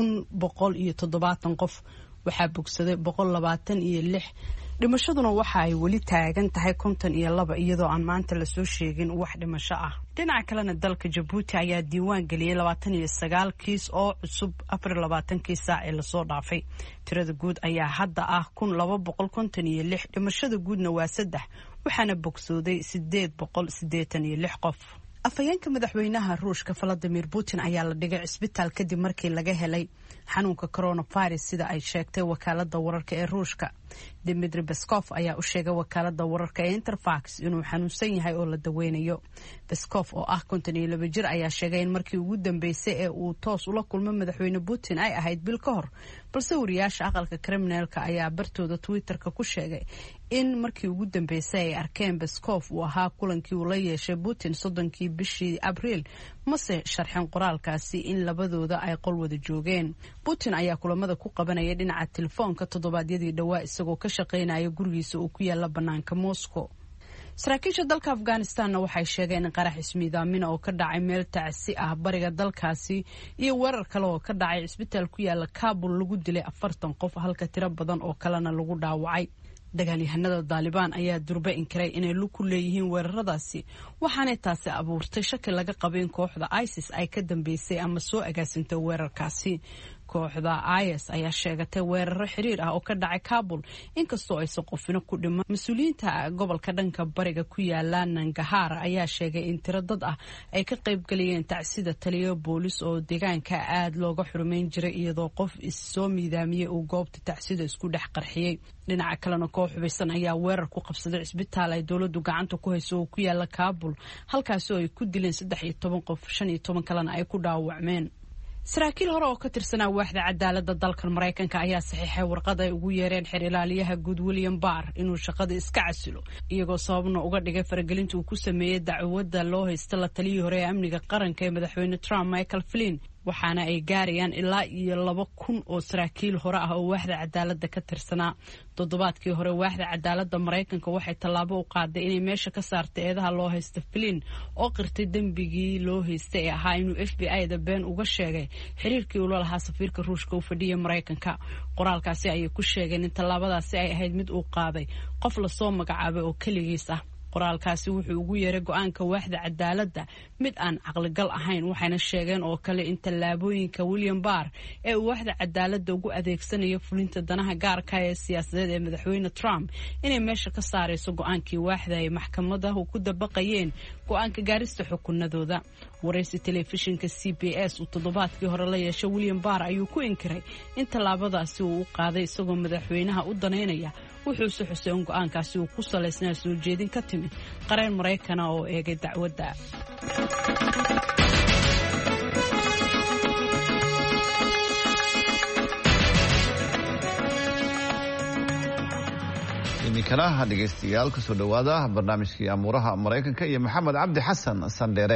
170 qof, waxaa bogsaday 126. dhimashaduna waxa ay weli taagan tahay 52 iyadoo aan maanta la soo sheegin wax dhimasho ah. dhinaca kalena dalka Djibouti ayaa diiwaan geliyay 29 kiis oo cusub 24 saac ee la soo dhaafay. tirada guud ayaa hadda ah 1256, dhimashada guudna waa 3, waxaana bogsooday 886 qof. afhayeenka madaxweynaha Ruushka Vladimir Putin ayaa la dhigay isbitaal kadib markii laga helay xanuunka coronavirus sida ay sheegtay wakaaladda wararka ee Ruushka. Dmitry Peskov ayaa u sheegay wakaaladda wararka ee Interfax inuu xanuunsan yahay oo la daweynayo. Peskov oo ah 52 jir ayaa sheegay in markii ugu dambeysay ee uu toos ula kulmay madaxweyne Putin ay ahayd bil ka hor, balse wariyaasha aqalka Kremlin-ka ayaa bartooda Twitter-ka ku sheegay in markii ugu dambeysay ay arkeen Peskov uu ahaa kulankii uu la yeeshay Putin 30 bishii Abriil, mase sharxin qoraalkaasi in labadooda ay qol wada joogeen. Putin ayaa kulamada ku qabanaya dhinaca telefoonka toddobaadyadii dhawaa isagoo ka shaqeynaya gurigiisa oo ku yaala banaanka Moscow. saraakiisha dalka Afghanistan waxay sheegeen in qarax ismiidaamin oo ka dhacay meel tacsi ah bariga dalkaasi iyo weerar kale oo ka dhacay isbitaal ku yaala Kabul lagu dilay 40 qof halka tiro badan oo kalena lagu dhaawacay. dagaalyahanada Taliban ayaa durba inkiray inay lug ku leeyihiin weeraradaasi, waxaana taasi abuurtay shaki laga qabo in kooxda ISIS ay ka dambeysay ama soo agaasintay weerarkaasi. kooxda IS ayaa sheegatay weeraro xiriir ah oo ka dhacay Kabul, inkastoo aysan qofina ku dhiman. mas-uuliyiinta gobolka dhanka bariga ku yaala Nangarhar ayaa sheegay in tiro dad ah ay ka qayb galayeen tacsida taliyo boolis oo deegaanka aad looga xurmeyn jiray, iyadoo qof soo miidaamiyay uu goobta tacsida isku dhex qarxiyay. dhinaca kalena koox hubeysan ayaa weerar ku qabsaday isbitaal ay dowladdu gacanta ku hayso oo ku yaala Kabul, halkaasoo ay ku dileen 13 qof, 15 kalena ay ku dhaawacmeen. saraakiil hore oo ka tirsanaa waaxda cadaaladda dalkan Maraykanka ayaa saxiixay warqad ay ugu yeereen xeer ilaaliyaha guud William Barr inuu shaqada iska casilo, iyagoo sababna uga dhigay faragelinta uu ku sameeyay dacwadda loo haysta la taliyay hore ee amniga qaranka ee madaxweyne Trump Michael Flynn, waxaana ay gaarayaan ilaa iyo 2,000 oo saraakiil hore ah oo waaxda cadaaladda ka tirsanaa. toddobaadkii hore waaxda cadaaladda Maraykanka waxay tallaabo u qaaday inay meesha ka saartay eedaha loo haysta Flynn oo qirtay dembigii loo haystay ee ahaa inuu FBI-da been uga sheegay xiriirkii uu la lahaa safiirka Ruushka u fadhiyay Maraykanka. qoraalkaasi ayay ku sheegeen in tallaabadaasi ay ahayd mid uu qaaday qof la soo magacaabay oo kaligiis ah. qoraalkaasi wuxuu ugu yeeray go'aanka waaxda cadaaladda mid aan caqligal ahayn, waxayna sheegeen oo kale in tallaabooyinka William Barr ee uu waaxda cadaaladda ugu adeegsanayo fulinta danaha gaarka ee siyaasadeed ee madaxweyne Trump inay meesha ka saarayso go'aankii waaxda ay maxkamadaha ku dabaqayeen go'aanka gaarista xukunadooda. waraysi telefishinka CBS uu toddobaadkii hore la yeeshay William Barr ayuu ku inkiray in tallaabadaasi uu u qaaday isagoo madaxweynaha u daneynaya wuxuuse xusay in go'aankaasi uu ku salaysnaa soo jeedin ka timid qareen Maraykana oo eegay dacwadda. iminkana dhegaystayaal ku soo dhowaada barnaamijkii amuuraha Maraykanka iyo Maxamed Cabdi Xasan Sandheere.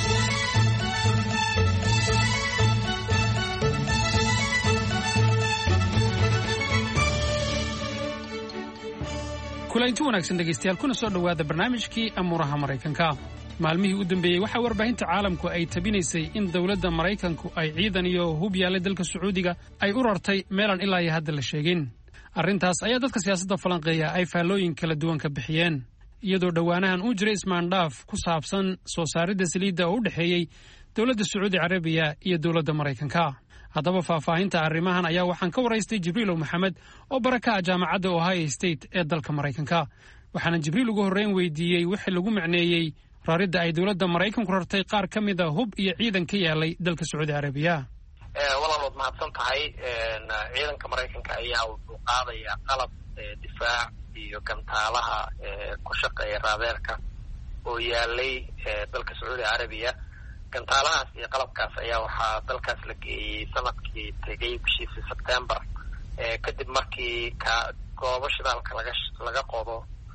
kulanti wanaagsan dhegaystayaal kuna soo dhowaada barnaamijkii amuuraha Maraykanka. maalmihii u dambeeyey waxaa warbaahinta caalamku ay tabinaysay in dawladda Maraykanku ay ciidan iyo hub yaallay dalka Sacuudiga ay u rartay meelan ilaa iyo hadda la sheegin. arrintaas ayaa dadka siyaasadda falanqeeya ay faallooyin kala duwan ka bixiyeen iyadoo dhowaanahan uu jiray ismaandhaaf ku saabsan soo saaridda saliidda oo u dhexeeyey dowladda Sacuudi Carabiya iyo dowladda Maraykanka. haddaba faahfaahinta arrimahan ayaa waxaan ka waraystay Jibriil Maxamed oo baraka jaamacadda Ohio State ee dalka Maraykanka. waxaana Jibriil ugu horreyn weydiiyey wixii lagu macneeyey raridda ay dowladda Maraykanku rartay qaar ka mid ah hub iyo ciidan ka yaalay dalka Sacuudi Carabiya. walaalood mahadsan tahay. ciidanka Maraykanka ayaa wuxuu qaadaya qalab difaac iyo gantaalaha ku shaqeeya raadeerka oo yaalay dalka Sacuudi Carabiya. gantaalahaas iyo qalabkaas ayaa waxaa dalkaas la geeyey sanadkii tegay bishii September kadib markii goobo shidaalka laga qodo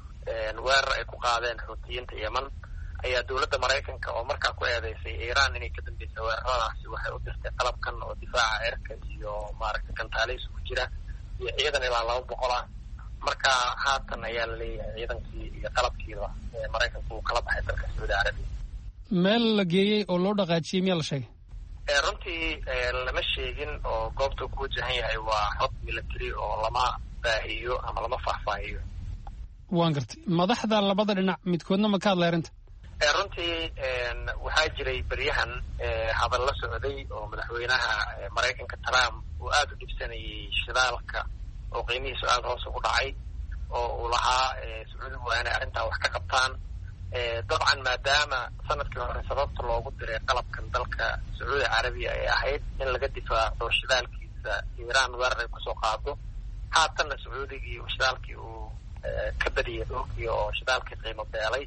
weerar ay ku qaadeen Xuutiyiinta Yemen ayaa dowladda Maraykanka oo markaa ku eedeysay Iiraan inay ka dambeysay weeraradaasi waxay u dirtay qalabkan oo difaaca cirka iyo maaragtay gantaalihiisa ku jira iyo ciidan ilaa 200 ah. marka haatan ayaa la leeyahay ciidankii iyo qalabkiiba Maraykanku uu kala baxay dalka Sacuudi Carabiya. meel la geeyey oo loo dhaqaajiyey miyaa la sheegay? runtii lama sheegin oo goobta ku wajahan yahay waa xog military oo lama baahiyo ama lama faahfaahiyo. waan gartay. madaxda labada dhinac midkoodna ma ka hadlay arrinta? runtii waxaa jiray baryahan hadal la socday oo madaxweynaha Maraykanka Trump uu aad u dhibsanayay shidaalka oo qiimihiisu aad hoos ugu dhacay oo uu lahaa Sacuudigu waa inay arrintaa wax ka qabtaan. dabcan maadaama sanadkii hore sababta loogu diray qalabkan dalka Sacuudi Carabiya ay ahayd in laga difaaco shidaalkiisa Iiraan weerar ay kusoo qaado, haatanna Sacuudigii shidaalkii uu ka badiyay dhulkii oo shidaalkii qiimo beelay,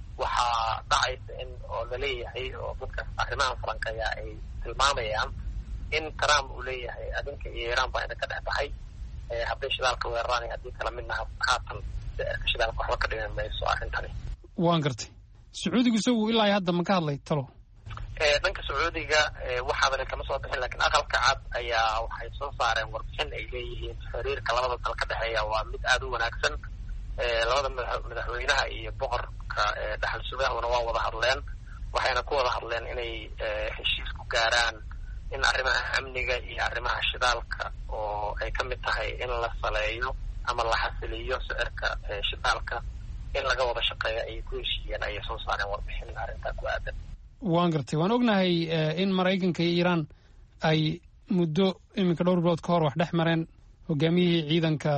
waxaa dhacaysa in oo la leeyahay oo dadka arrimaha falanqeeya ay tilmaamayaan in Trump uu leeyahay adinka iyo Iiraan baa ina ka dhex baxay hadday shidaalka weeraraan haddii kala midna haatan shidaalka waxba ka dhiman mayso arrintani. waan gartay. Sacuudigu isagu ilaa hadda ma ka hadlay talo? dhanka Sacuudiga waxaadana kama soo bixin, laakiin aqalka cad ayaa waxay soo saareen warbixin ay leeyihiin xiriirka labada dal ka dhexeeya waa mid aad u wanaagsan. labada madaxweynaha iyo boqorka dhaxal sugahuna waa wada hadleen, waxayna ku wada hadleen inay heshiis ku gaaraan in arrimaha amniga iyo arrimaha shidaalka oo ay ka mid tahay in la saleeyo ama la xasiliyo sicirka shidaalka in laga wada shaqeeyo ay ku heshiiyeen ayay soo saareen warbixin arrintaa ku aadan. waan gartay. waan ognahay in Maraykanka iyo Iiraan ay muddo iminka dhowr bilood ka hor wax dhex mareen hogaamiyihii ciidanka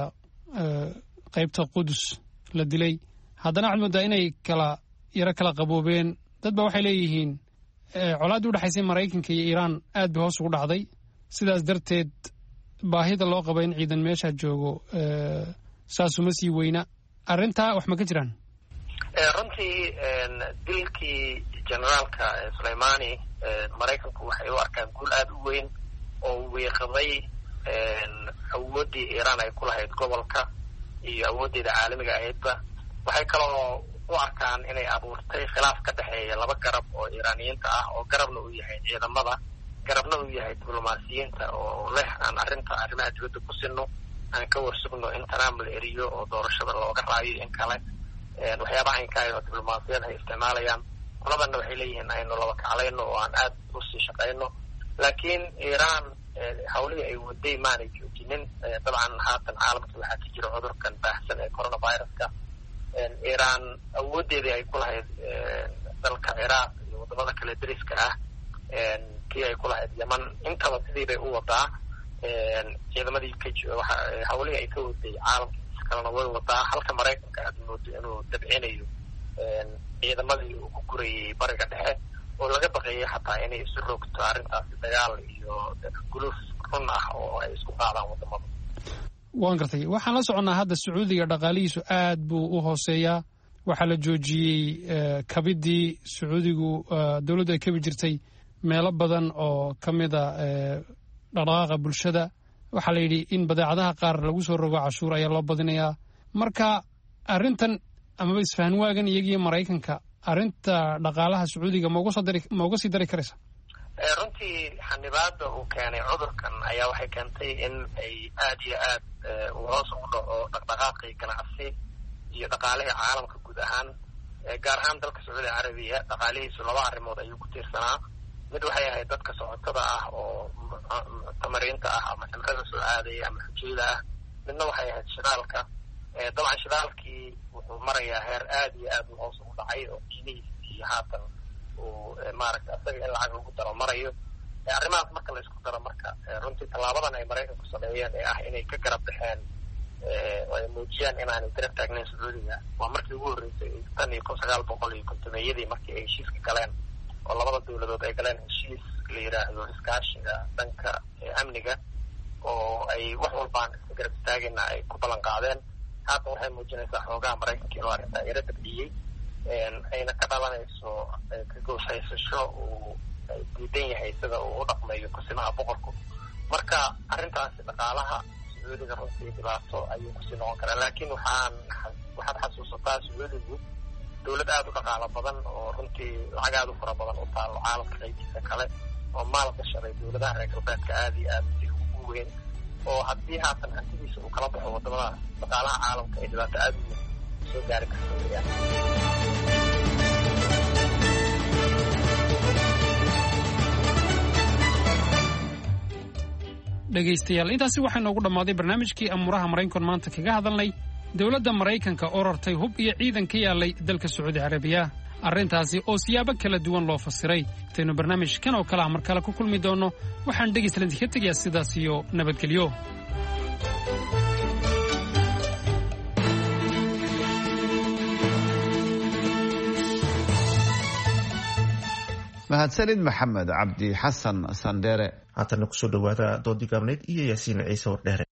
qaybta Qudus la dilay. haddana waxaad moodaa inay yaro kala qaboobeen. dad baa waxay leeyihiin colaadii u dhexaysay Maraykanka iyo Iiraan aad bay hoos ugu dhacday, sidaas darteed baahida loo qabo in ciidan meesha joogo saasuma sii weyna. arrintaa wax ma ka jiraan? runtii dilkii generaalka Soleimani Maraykanku waxay u arkaan guul aad u weyn oo weeqaday awooddii Iiraan ay ku lahayd gobolka iyo awooddeeda caalamiga ahaydba. waxay kaloo u arkaan inay abuurtay khilaaf ka dhexeeya laba garab oo Iiraaniyiinta ah oo garabna uu yahay ciidamada, garabna uu yahay diblomaasiyiinta oo leh aan arrimaha dibadda ku sinno, aan ka warsugno in Trump la eriyo oo doorashada looga raayo in kale. waxyaabaha inkaay oo diblomaasiyada ay isticmaalayaan qoladanna waxay leeyihiin aynu laba kaclayno oo aan aad usii shaqayno. laakiin Iiraan hawlihii ay waday maanay joojinin. dabcan haatan caalamka waxaa ka jira cudurkan baahsan ee coronaviruska. Iiraan awoodeedii ay ku lahayd dalka Ciraaq iyo wadamada kale dariska ah kii ay ku lahayd Yemen intaba sidii bay u wadaa. ciidamadii hawlihii ay ka waday caalamkiisa kalena way wadaa, halka Maraykanka aad moodo inuu dabcinayo ciidamadii uu ku gurayay bariga dhexe oo laga baqeeyay xataa inay isu rogto arrintaasi dagaal iyo guluuf run ah oo ay isku qaadaan wadamada. waan gartay. waxaan la soconnaa hadda sacuudiga dhaqaalihiisu aad buu u hooseeyaa. waxaa la joojiyey kabidii sacuudigu dowladdu ay kabi jirtay meelo badan oo ka mid a dhaqdhaqaaqa bulshada. waxaa la yidhi in badeecadaha qaar lagu soo rogo cashuur ayaa loo badinayaa. marka arrintan amaba isfahan waagan iyagiyo maraykanka arrinta dhaqaalaha sacuudiga ma uga sii dari karaysa? runtii xanibaada uu keenay cudurkan ayaa waxay keentay in ay aad iyo aad uu hoos ugu dhaco dhaqdhaqaaqii ganacsi iyo dhaqaalihii caalamka guud ahaan, gaar ahaan dalka sacuudi carabiya dhaqaalihiisu laba arrimood ayuu ku tiirsanaa. mid waxay ahayd dadka socotada ah oo muctamariinta ah ama cimrada soo aadaya ama xujayda ah. midna waxay ahayd shidaalka. dabcan shidaalkii wuxuu marayaa heer aad iyo aad u hoos ugu dhacay oo qiimihiisii haatan uu maaragta isaga in lacag lagu daro marayo. arrimahaas marka la isku daro marka runtii tallaabadan ay maraykanku sameeyeen ee ah inay ka garab baxeen oo ay muujiyaan inaanay garab taagnayn sacuudiga waa markii ugu horreysay 1950 markii ay heshiiska galeen oo labada dowladood ay galeen heshiis la yidhaahdo iskaashiga dhanka amniga oo ay wax walbaan iska garab istaagayna ay ku ballan qaadeen. haatan waxay muujinaysaa xoogaha maraykanka inuu arrintaa yaro dabciyey ayna ka dhalanayso ka gooshaysasho uu diidan yahay sida uu u dhaqmayo kusimaha boqorku. marka arrintaasi dhaqaalaha sacuudiga runtii dhibaato ayuu kusii noqon karaa. laakiin waxaad xasuusataa sacuudigu dowlad aada u dhaqaalo badan oo runtii lacag aada u fara badan u taalo caalamka qaybiisa kale oo maal gashaday dowladaha reer galbeedka aada iyo aad si ugu weyn, oo haddii haatan hantidiisa uu kala baxo wadamada dhaqaalaha caalamka ay dhibaato aada u soo gaari karto weyaan. dhegaystayaal intaasi waxaa noogu dhammaaday barnaamijkii amuuraha maraykanku maanta kaga hadalnay dowladda maraykanka oo rartay hub iyo ciidan ka yaalay dalka sacuudi carabiya. arrintaasi oo siyaabo kala duwan loo fasiray. intaynu barnaamijkan oo kale ah mar kale ku kulmi doonno waxaan dhegaystayaal idinka tegayaa sidaas iyo nabadgelyo. mahadsanid maxamed cabdi xasan sandheere. haatana kusoo dhawaada doodii gaabneyd iyo yaasiin ciise wardheere.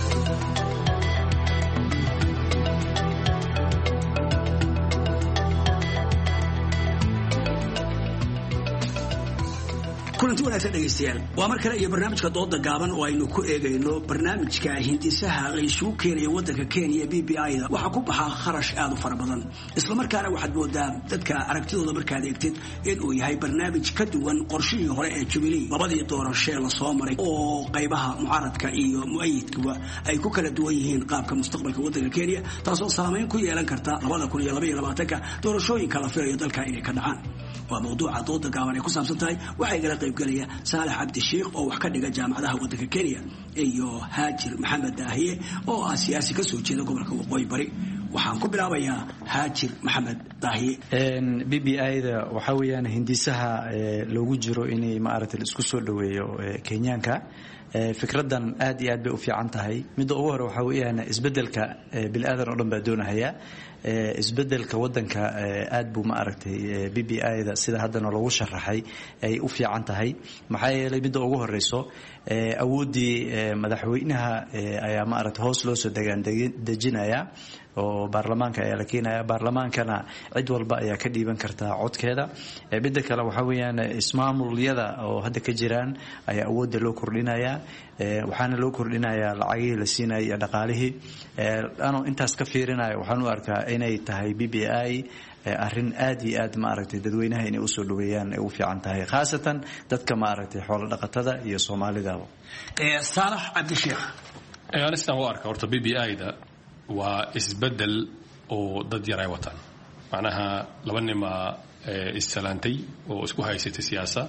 kulanti wanaagsan dhegaystayaal, waa mar kale iyo barnaamijka dooda gaaban oo aynu ku eegayno barnaamijka hindisaha la isugu keenaya wadanka Kenya BBI-da waxaa ku baxa kharash aad u fara badan, isla markaana waxaad moodaa dadka aragtidooda markaad eegtid in uu yahay barnaamij ka duwan qorshihii hore ee Jubilee labadii doorasho la soo maray oo qaybaha mucaaradka iyo mu'ayidkuba ay ku kala duwan yihiin qaabka mustaqbalka wadanka Kenya, taasoo saameyn ku yeelan karta 2022 doorashooyinka la filayo dalka inay ka dhacaan. waa mawduuca dooda gaaban ee ku saabsan tahay waxay igala qayb galaya Saalax Cabdi Sheekh oo wax ka dhiga jaamacadaha wadanka Kenya iyo Haajir Maxamed Daahiye oo ah siyaasi ka soo jeeda gobolka Waqooyi Bari. waxaan ku bilaabayaa Haajir Maxamed Daahiye. BBI-da waxa weeyaan hindisaha loogu jiro inay maaragtay isku soo dhaweeyo Kenyaanka. fikradan aad iyo aad bay u fiican tahay. midda ugu hore waxa weeyaan isbedelka bilaadan oo dhan baa doonaya. isbedelka wadanka aad buu ma aragtay BBI-da sida haddana lagu sharaxay ay u fiican tahay. maxaa yeelay midda ugu horeyso awoodii madaxweynaha ayaa ma aragtay hoos loo soo dejinaya oo baarlamaanka ayaa la keenaya. baarlamaankana cid walba ayaa ka dhiiban kartaa codkeeda. midda kale waxa weeyaan ismaamulyada oo hadda ka jiraan ayaa awoodda loo kordhinaya. waxaana loo kordhinayaa lacagihii la siinayay iyo dhaqaalihii. anoo intaas ka fiirinayo waxaan u arkaa inay tahay BBI arrin aad iyo aad ma aragtay dadweynaha inay usoo dhaweeyaan ay u fiican tahay, khaasatan dadka ma aragtay xoolo dhaqatada iyo Soomaalidaba. Saalax Cabdi Sheekh. Anistan u arkaa horta BBI-da waa isbedel oo dad yar ay wataan. macnaha laba nima is-salaantay oo isku haysatay siyaasa.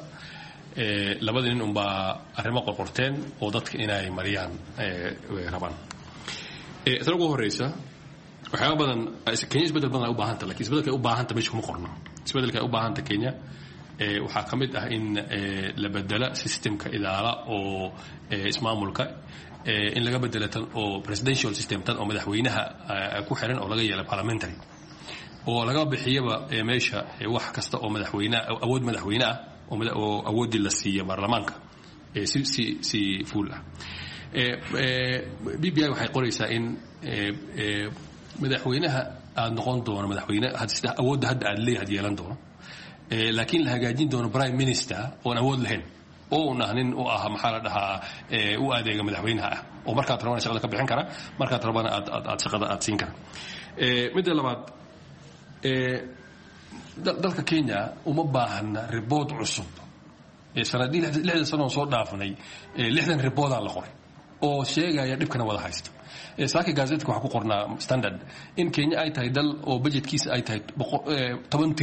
labada nin unbaa arrimo qorqorteen oo dadka inay mariyaan rabaan. isla ugu horeysa waxyaaba badan Kenya isbedel badan ay u baahan tahay, laakiin isbedelka ay u baahan tahay meesha kuma qorna. isbedelka ay u baahan tahay Kenya waxaa ka mid ah in la bedela systemka idaara oo ismaamulka, in laga bedelo tan oo presidential system tan oo madaxweynaha ku xiran oo laga yeelo parliamentary. oo laga bixiyaba meesha wax kasta oo madaxweyne awood madaxweyne ah oo awoodii la siiyo baarlamaanka si fuul ah BBI waxay qoraysaa in madaxweynaha aad noqon doono madaxweyne sida awoodda hadda aad leeyahay yeelan doono laakiin la hagaajin doono prime minister oon awood lahayn oo nin u ah maxaa la dhahaa u adeega madaxweynaha ah oo markaad rabana shaqada ka bixin kara markaad rabana aad shaqada aad siin kara midda labaad dalka Kenya uma baahna report cusub sanadii 6 sano soo dhaafnay 60 report aan la qoray oo sheegaya dhibkana wada haysto saaki gazetka waxa ku qornaa standard in Kenya ay tahay dal oo budgetkiisa ay tahay 10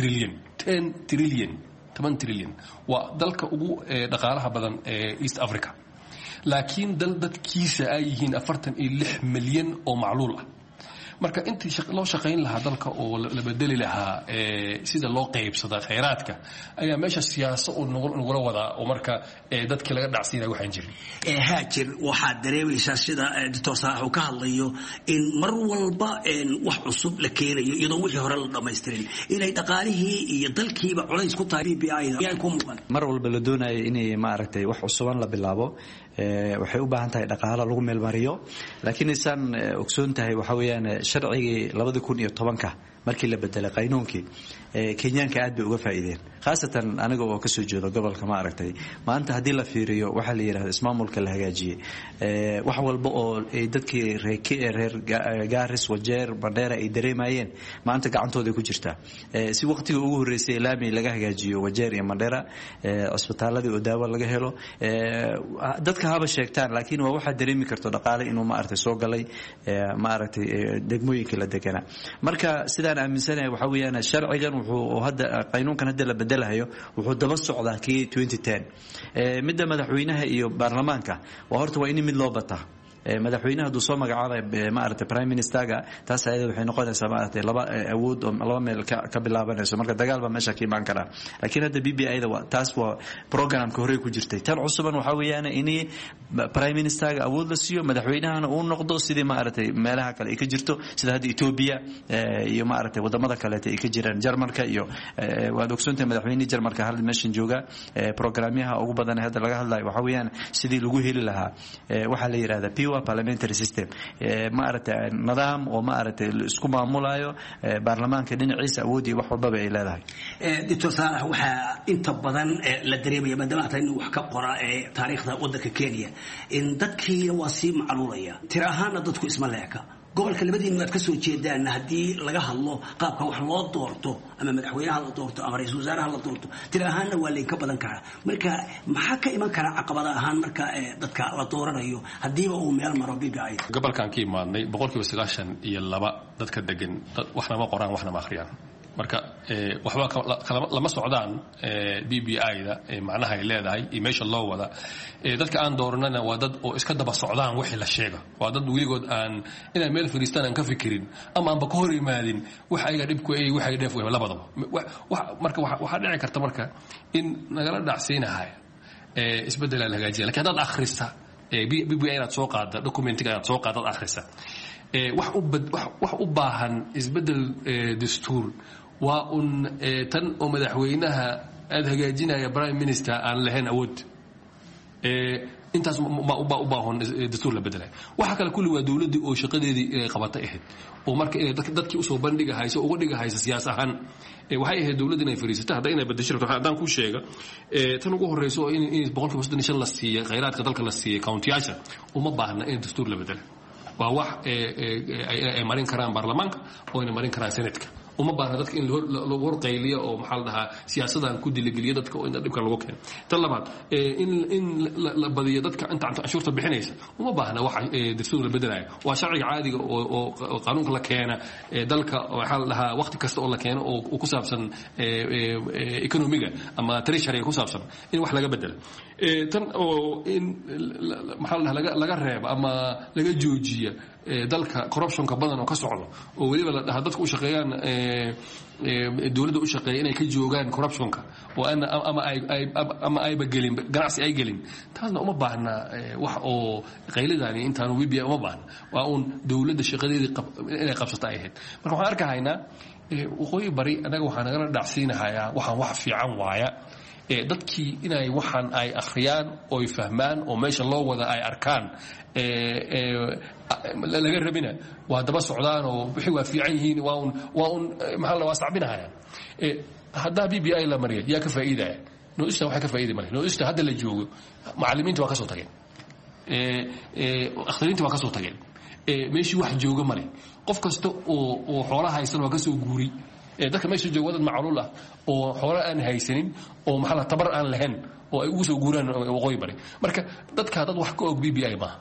trillion waa dalka ugu dhaqaalaha badan ee East Africa laakiin dadkiisa ay yihiin 46 milyan oo macluul ah marka intii loo shaqayn lahaa dalka oo la bedeli lahaa sida loo qaybsada kheyraadka ayaa meesha siyaasad oo nagula wada oo marka dadkii laga dhacsiinay waxaan jirin haajir waxaa dareemaysaa sida Dr. Saalax uu ka hadlayo in mar walba wax cusub la keenayo iyadoo wixii hore la dhameystirin inay dhaqaalihii iyo dalkiiba culays ku tahay BBI-da ayaan ku muuqan mar walba la doonayo inay maaragtay wax cusuban la bilaabo waxay u baahan tahay dhaqaale lagu meel mariyo laakiin isaan ogsoon tahay waxa weeyaan sharcigii 2010 markii la bedelay qaynuunkii Kenyaanka aad bay uga faa'iideen khaasatan aniga oo ka soo jeedo gobolka ma aragtay maanta hadii la fiiriyo waxa la yiraahdo ismaamulka la hagaajiyay wax walba oo dadkii reer Garis Wajeer Mandera ay dareemayeen maanta gacantooda ku jirta si waqtiga ugu horeysay laami laga hagaajiyo Wajeer iyo Mandera isbitaaladii oo daawo laga helo dadka haba sheegtaan laakiin waa waxa dareemi karto dhaqaale inuu ma aragtay soo galay ma aragtay degmooyinka la degana marka sidaan aaminsanahay waxa weeyaan sharcigan wuxuu hadda qaynuunkan hadda la bedelayo wuxuu daba socdaa kii 2010 midda madaxweynaha iyo baarlamaanka waa horta waa in mid loo bataa madaxweynaha haduu soo magacaabay ma aragtay prime ministerga taas ayada waxay noqonaysaa ma aragtay laba awood oo laba meel ka bilaabanayso marka dagaal ba meesha ka iman kara laakiin hadda BBI-da waa taas waa programka hore ku jirtay tan cusuban waxa weeyaan in prime ministerga awood la siiyo madaxweynahana uu noqdo sidii ma aragtay meelaha kale ay ka jirto sida hadda Ethiopia iyo ma aragtay wadamada kale ay ka jiraan Jarmalka iyo waad ogsoontahay madaxweynaha Jarmalka hal meeshan jooga programyaha ugu badan hadda laga hadlayo waxa weeyaan sidii lagu heli lahaa waxa la yiraahdaa parliamentary system ma aragtay nidaam oo ma aragtay isku maamulayo baarlamaanka dhinaciisa awoodii wax walba ay leedahay Dr. Saalax waxa inta badan la dareemaya maadaama inuu wax ka qora taariikhda wadanka Kenya in dadkii waa si macluulaya tiraahana dadku isma leeka gobolka labadiina aad ka soo jeedaan hadii laga hadlo qaabka wax loo doorto ama madaxweynaha la doorto ama ra'iisul wasaaraha la doorto tiraahana waa leen ka badan kara marka maxaa ka iman kara caqabada ahaan marka dadka la dooranayo hadiiba uu meel maro BBI gobolkan ka imaadnay 92% dadka degan waxna ma qoraan waxna ma akhriyaan marka waxba lama socdaan BBI-da macnaha ay leedahay meesha loo wada dadka aan dooranana waa dad oo iska daba socdaan wixii la sheego waa dad weligood aan inay meel fariistaan aan ka fikirin ama aan ba ka hor imaadin wax ayaga dhibku ay wax ay dheef weyn labadaba marka waxa dhici karta marka in nagala dhacsiinahay isbedel la hagaajiyo laakiin dad akhrista BBI inaad soo qaada documentiga aad soo qaadad akhrista wax u baahan isbedel dastuur waa tan oo madaxweynaha aad hagaajinaya prime minister aan lahayn awood intaas ma u baahan dastuur la bedelay waxa kale kulli waa dawladii oo shaqadeedii qabatay ahayd oo marka inay dadkii u soo bandhiga hayso uga dhiga hayso siyaas ahaan waxay ahayd dawladda inay fariisato hadda inay bedesho haddaan ku sheega tan ugu horeyso in 135 la siiyay kheyraadka dalka la siiyay county-yaasha uma baahna in dastuur la bedelo waa wax ay marin karaan baarlamaanka oo ay marin karaan senatka uma baahna dadka in lagu horqayliyo oo maxaa la dhahaa siyaasadan ku diligeliyo dadka oo in dhibka lagu keeno tan labaad in la badiyo dadka inta cashuurta bixinaysa uma baahna wax dastuur la bedelayo waa sharciga caadiga oo qaanuunka la keena dalka waxaa la dhahaa waqti kasta oo la keeno oo ku saabsan economiga ama treasury ku saabsan in wax laga bedelo tan oo in maxaa la dhahaa laga reebo ama laga joojiyo dalka corruptionka badan oo ka socdo oo waliba la dhahaa dadku u shaqeeyaan dawladda u shaqeeya inay ka joogaan corruptionka oo ama ayba gelin ganacsi ay gelin taasna uma baahna wax oo qaylidaani intaanu BBI uma baahna waa uun dawladda shaqadeedii inay qabsata ay ahayd marka waxaan arkahaynaa waqooyi bari anaga waxaan nagala dhacsiinahayaa waxaan wax fiican waaya dadkii inay waxaan ay akhriyaan oo fahmaan oo meesha loo wada ay arkaan laga rabina waa daba socdaan oo wixii waa fiican yihiin waa un maxaa la waasacbinahayaan haddaa BBI la mariya yaa ka faa'iidaya nooista waxay ka faa'iidi male nooista hadda la joogo macallimiinta waa ka soo tageen akhdariinta waa ka soo tageen meeshii wax jooga male qof kasta oo xoolaha haysan waa ka soo guuri dadka meesha jooga wadad macluul ah oo xoolo aan haysanin oo maxaa la tabar aan lahayn oo ay ugu soo guuraan waqooyi bari marka dadka dad wax ka og BBI maaha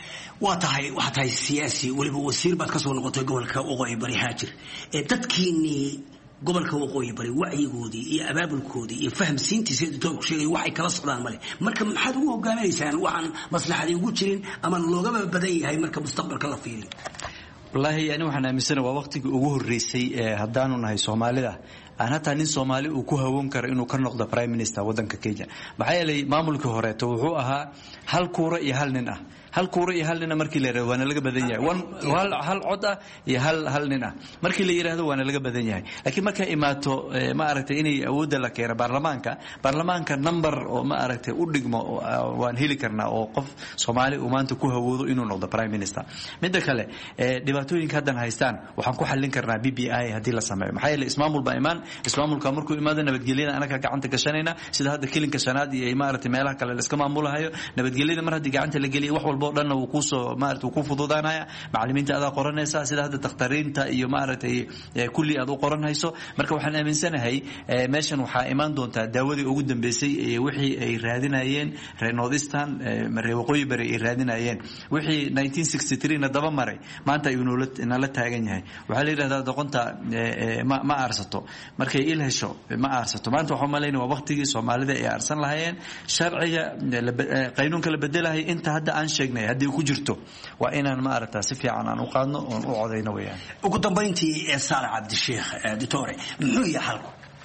waxaa tahay siyaasi weliba wasiir baad ka soo noqotay gobolka waqooyi bari haajir dadkiinii gobolka waqooyi bari wacyigoodii iyo abaabulkoodii iyo fahamsiintiisa doctorku sheegay waxay kala socdaan male marka maxaad ugu hogaaminaysaan waxaan maslaxadii ugu jirin ama loogaba badan yahay marka mustaqbalka la fiiriyo wallaahi yani waxaan aaminsanahay waa waqtigii ugu horreysay haddaanu nahay soomaalida aan hataa nin Soomaali uu ku hawoon karo inuu ka noqdo prime minister wadanka Kenya maxaa yeelay maamulkii horeeto wuxuu ahaa hal kuura iyo hal nin ah hal kuura iyo hal nin markii la yiraahdo waana laga badan yahay hal cod ah iyo hal nin ah markii la yiraahdo waana laga badan yahay laakiin marka imaato ma aragtay inay awoodda la keeno baarlamaanka number oo ma aragtay u dhigmo waan heli karnaa oo qof Soomaali uu maanta ku hawoodo inuu noqdo prime minister midda kale dhibaatooyinka hadan haystaan waxaan ku xallin karnaa BBI hadii la sameeyo maxaa yeelay ismaamulka markuu imaado nabadgelyada anaga gacanta gashanayna sida hadda kilinka shanaad iyo imaarata meelaha kale la iska maamulahayo nabadgelyada mar hadii gacanta la geliyo wax walba oo dhan uu ku soo maarata ku fududaanaya macallimiinta aad qoranaysa sida hadda dakhtariinta iyo maarata kulli aad u qoranayso marka waxaan aaminsanahay meeshan waxa imaan doonta daawadii ugu dambeysay ee wixii ay raadinayeen Northeastern waqooyi bari ay raadinayeen wixii 1963 na daba maray maanta ayuu nala taagan yahay waxa la yiraahdaa doqonta ma arsato markay il hesho ma aarsato maanta waxaan maleynaa waa waqtigii Soomaalida ay aarsan lahaayeen sharciga qaanuunka la bedelahay inta hadda aan sheegnay hadii ku jirto waa inaan ma aragtaa si fiican aan u qaadno oo u codeyno weeyaan ugu dambeyntii Saalax Cabdisheekh Ditore muxuu yahay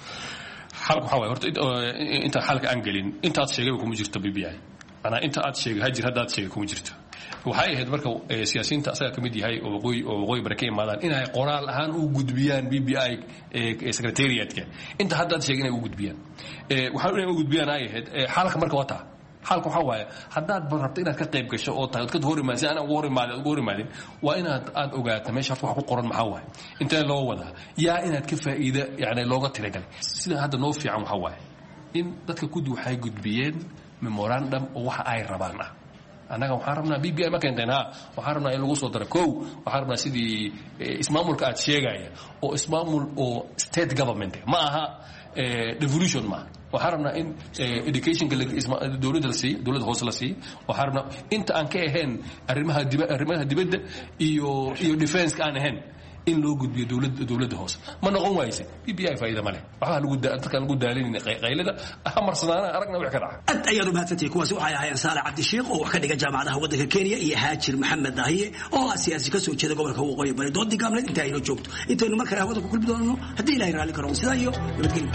xalku waxa way horta inta xalka aan gelin inta aad sheegay kuma jirto BBI ana inta aad sheegay hajir hadda aad sheegay kuma jirto waxay ahayd marka siyaasiyiinta asaga kamid yahay oo waqooyi bari ka imaadaan inay qoraal ahaan u gudbiyaan BBI secretariatka inta hadda aad sheegay inay u gudbiyaan waxa inay u gudbiyaan ay ahayd xalka marka wata xalku waxa waaye haddaad rabto inaad ka qayb gasho oo tahay ka horimaasay ana horimaadin waa inaad ogaato meesha wax ku qoran maxaa waaye inta loo wada yaa inaad ka faa'iido yani looga tiragalay sida hadda noo fiican waxa waaye in dadka waxay gudbiyeen memorandum oo waxa ay rabaan anaga waxaan rabnaa BBI ma keentayna waxaan rabnaa in lagu soo daro waxaan rabnaa sidii ismaamulka aad sheegaya oo ismaamul oo state government ma aha devolution ma waxaan rabnaa in education dowladda hoose la siiyo waxaan rabnaa inta aan ka ahayn arrimaha dibadda iyo defense aan ahayn in loo gudbiyo dowladda hoose ma noqon waayse BBI faa'iido ma leh dadka lagu daalin qaylada amarsanaana aragna wax ka dhaca aad ayaad u mahadsantahay kuwaasi waxay ahaayeen Saalax Cabdisheekh oo wax ka dhiga jaamacadaha waddanka Kenya iyo Haajir Maxamed Dahiye oo siyaasi ka soo jeeda gobolka waqooyi bari dood digaamle inta ay joogto intaynu mar kale hawada ku kulmi doono haddii Ilaahay raali karo sidaa iyo nabadgelyo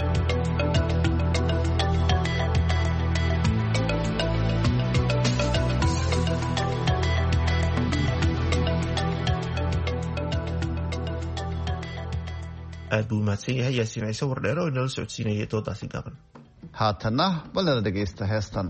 aad buu mahadsan yahay yaasiin ciise wardheere oo inala socodsiinayay doodaasi gaaban haatanna balnala dhegaysta heestan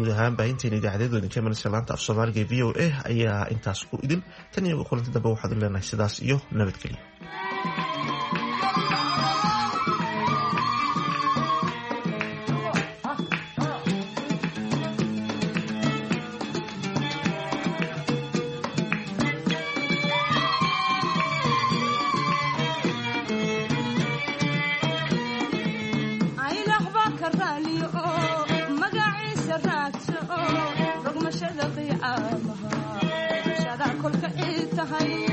guud ahaan baahinteena idaacadeedooda kamanaysa laanta af soomaaliga ee v o a ayaa intaas ku idin tan iyo kulanti dambe waxaad u leenahay sidaas iyo nabadgelyo. magaciisa raagso rogmashada qiyaamaha shada kolka ii tahay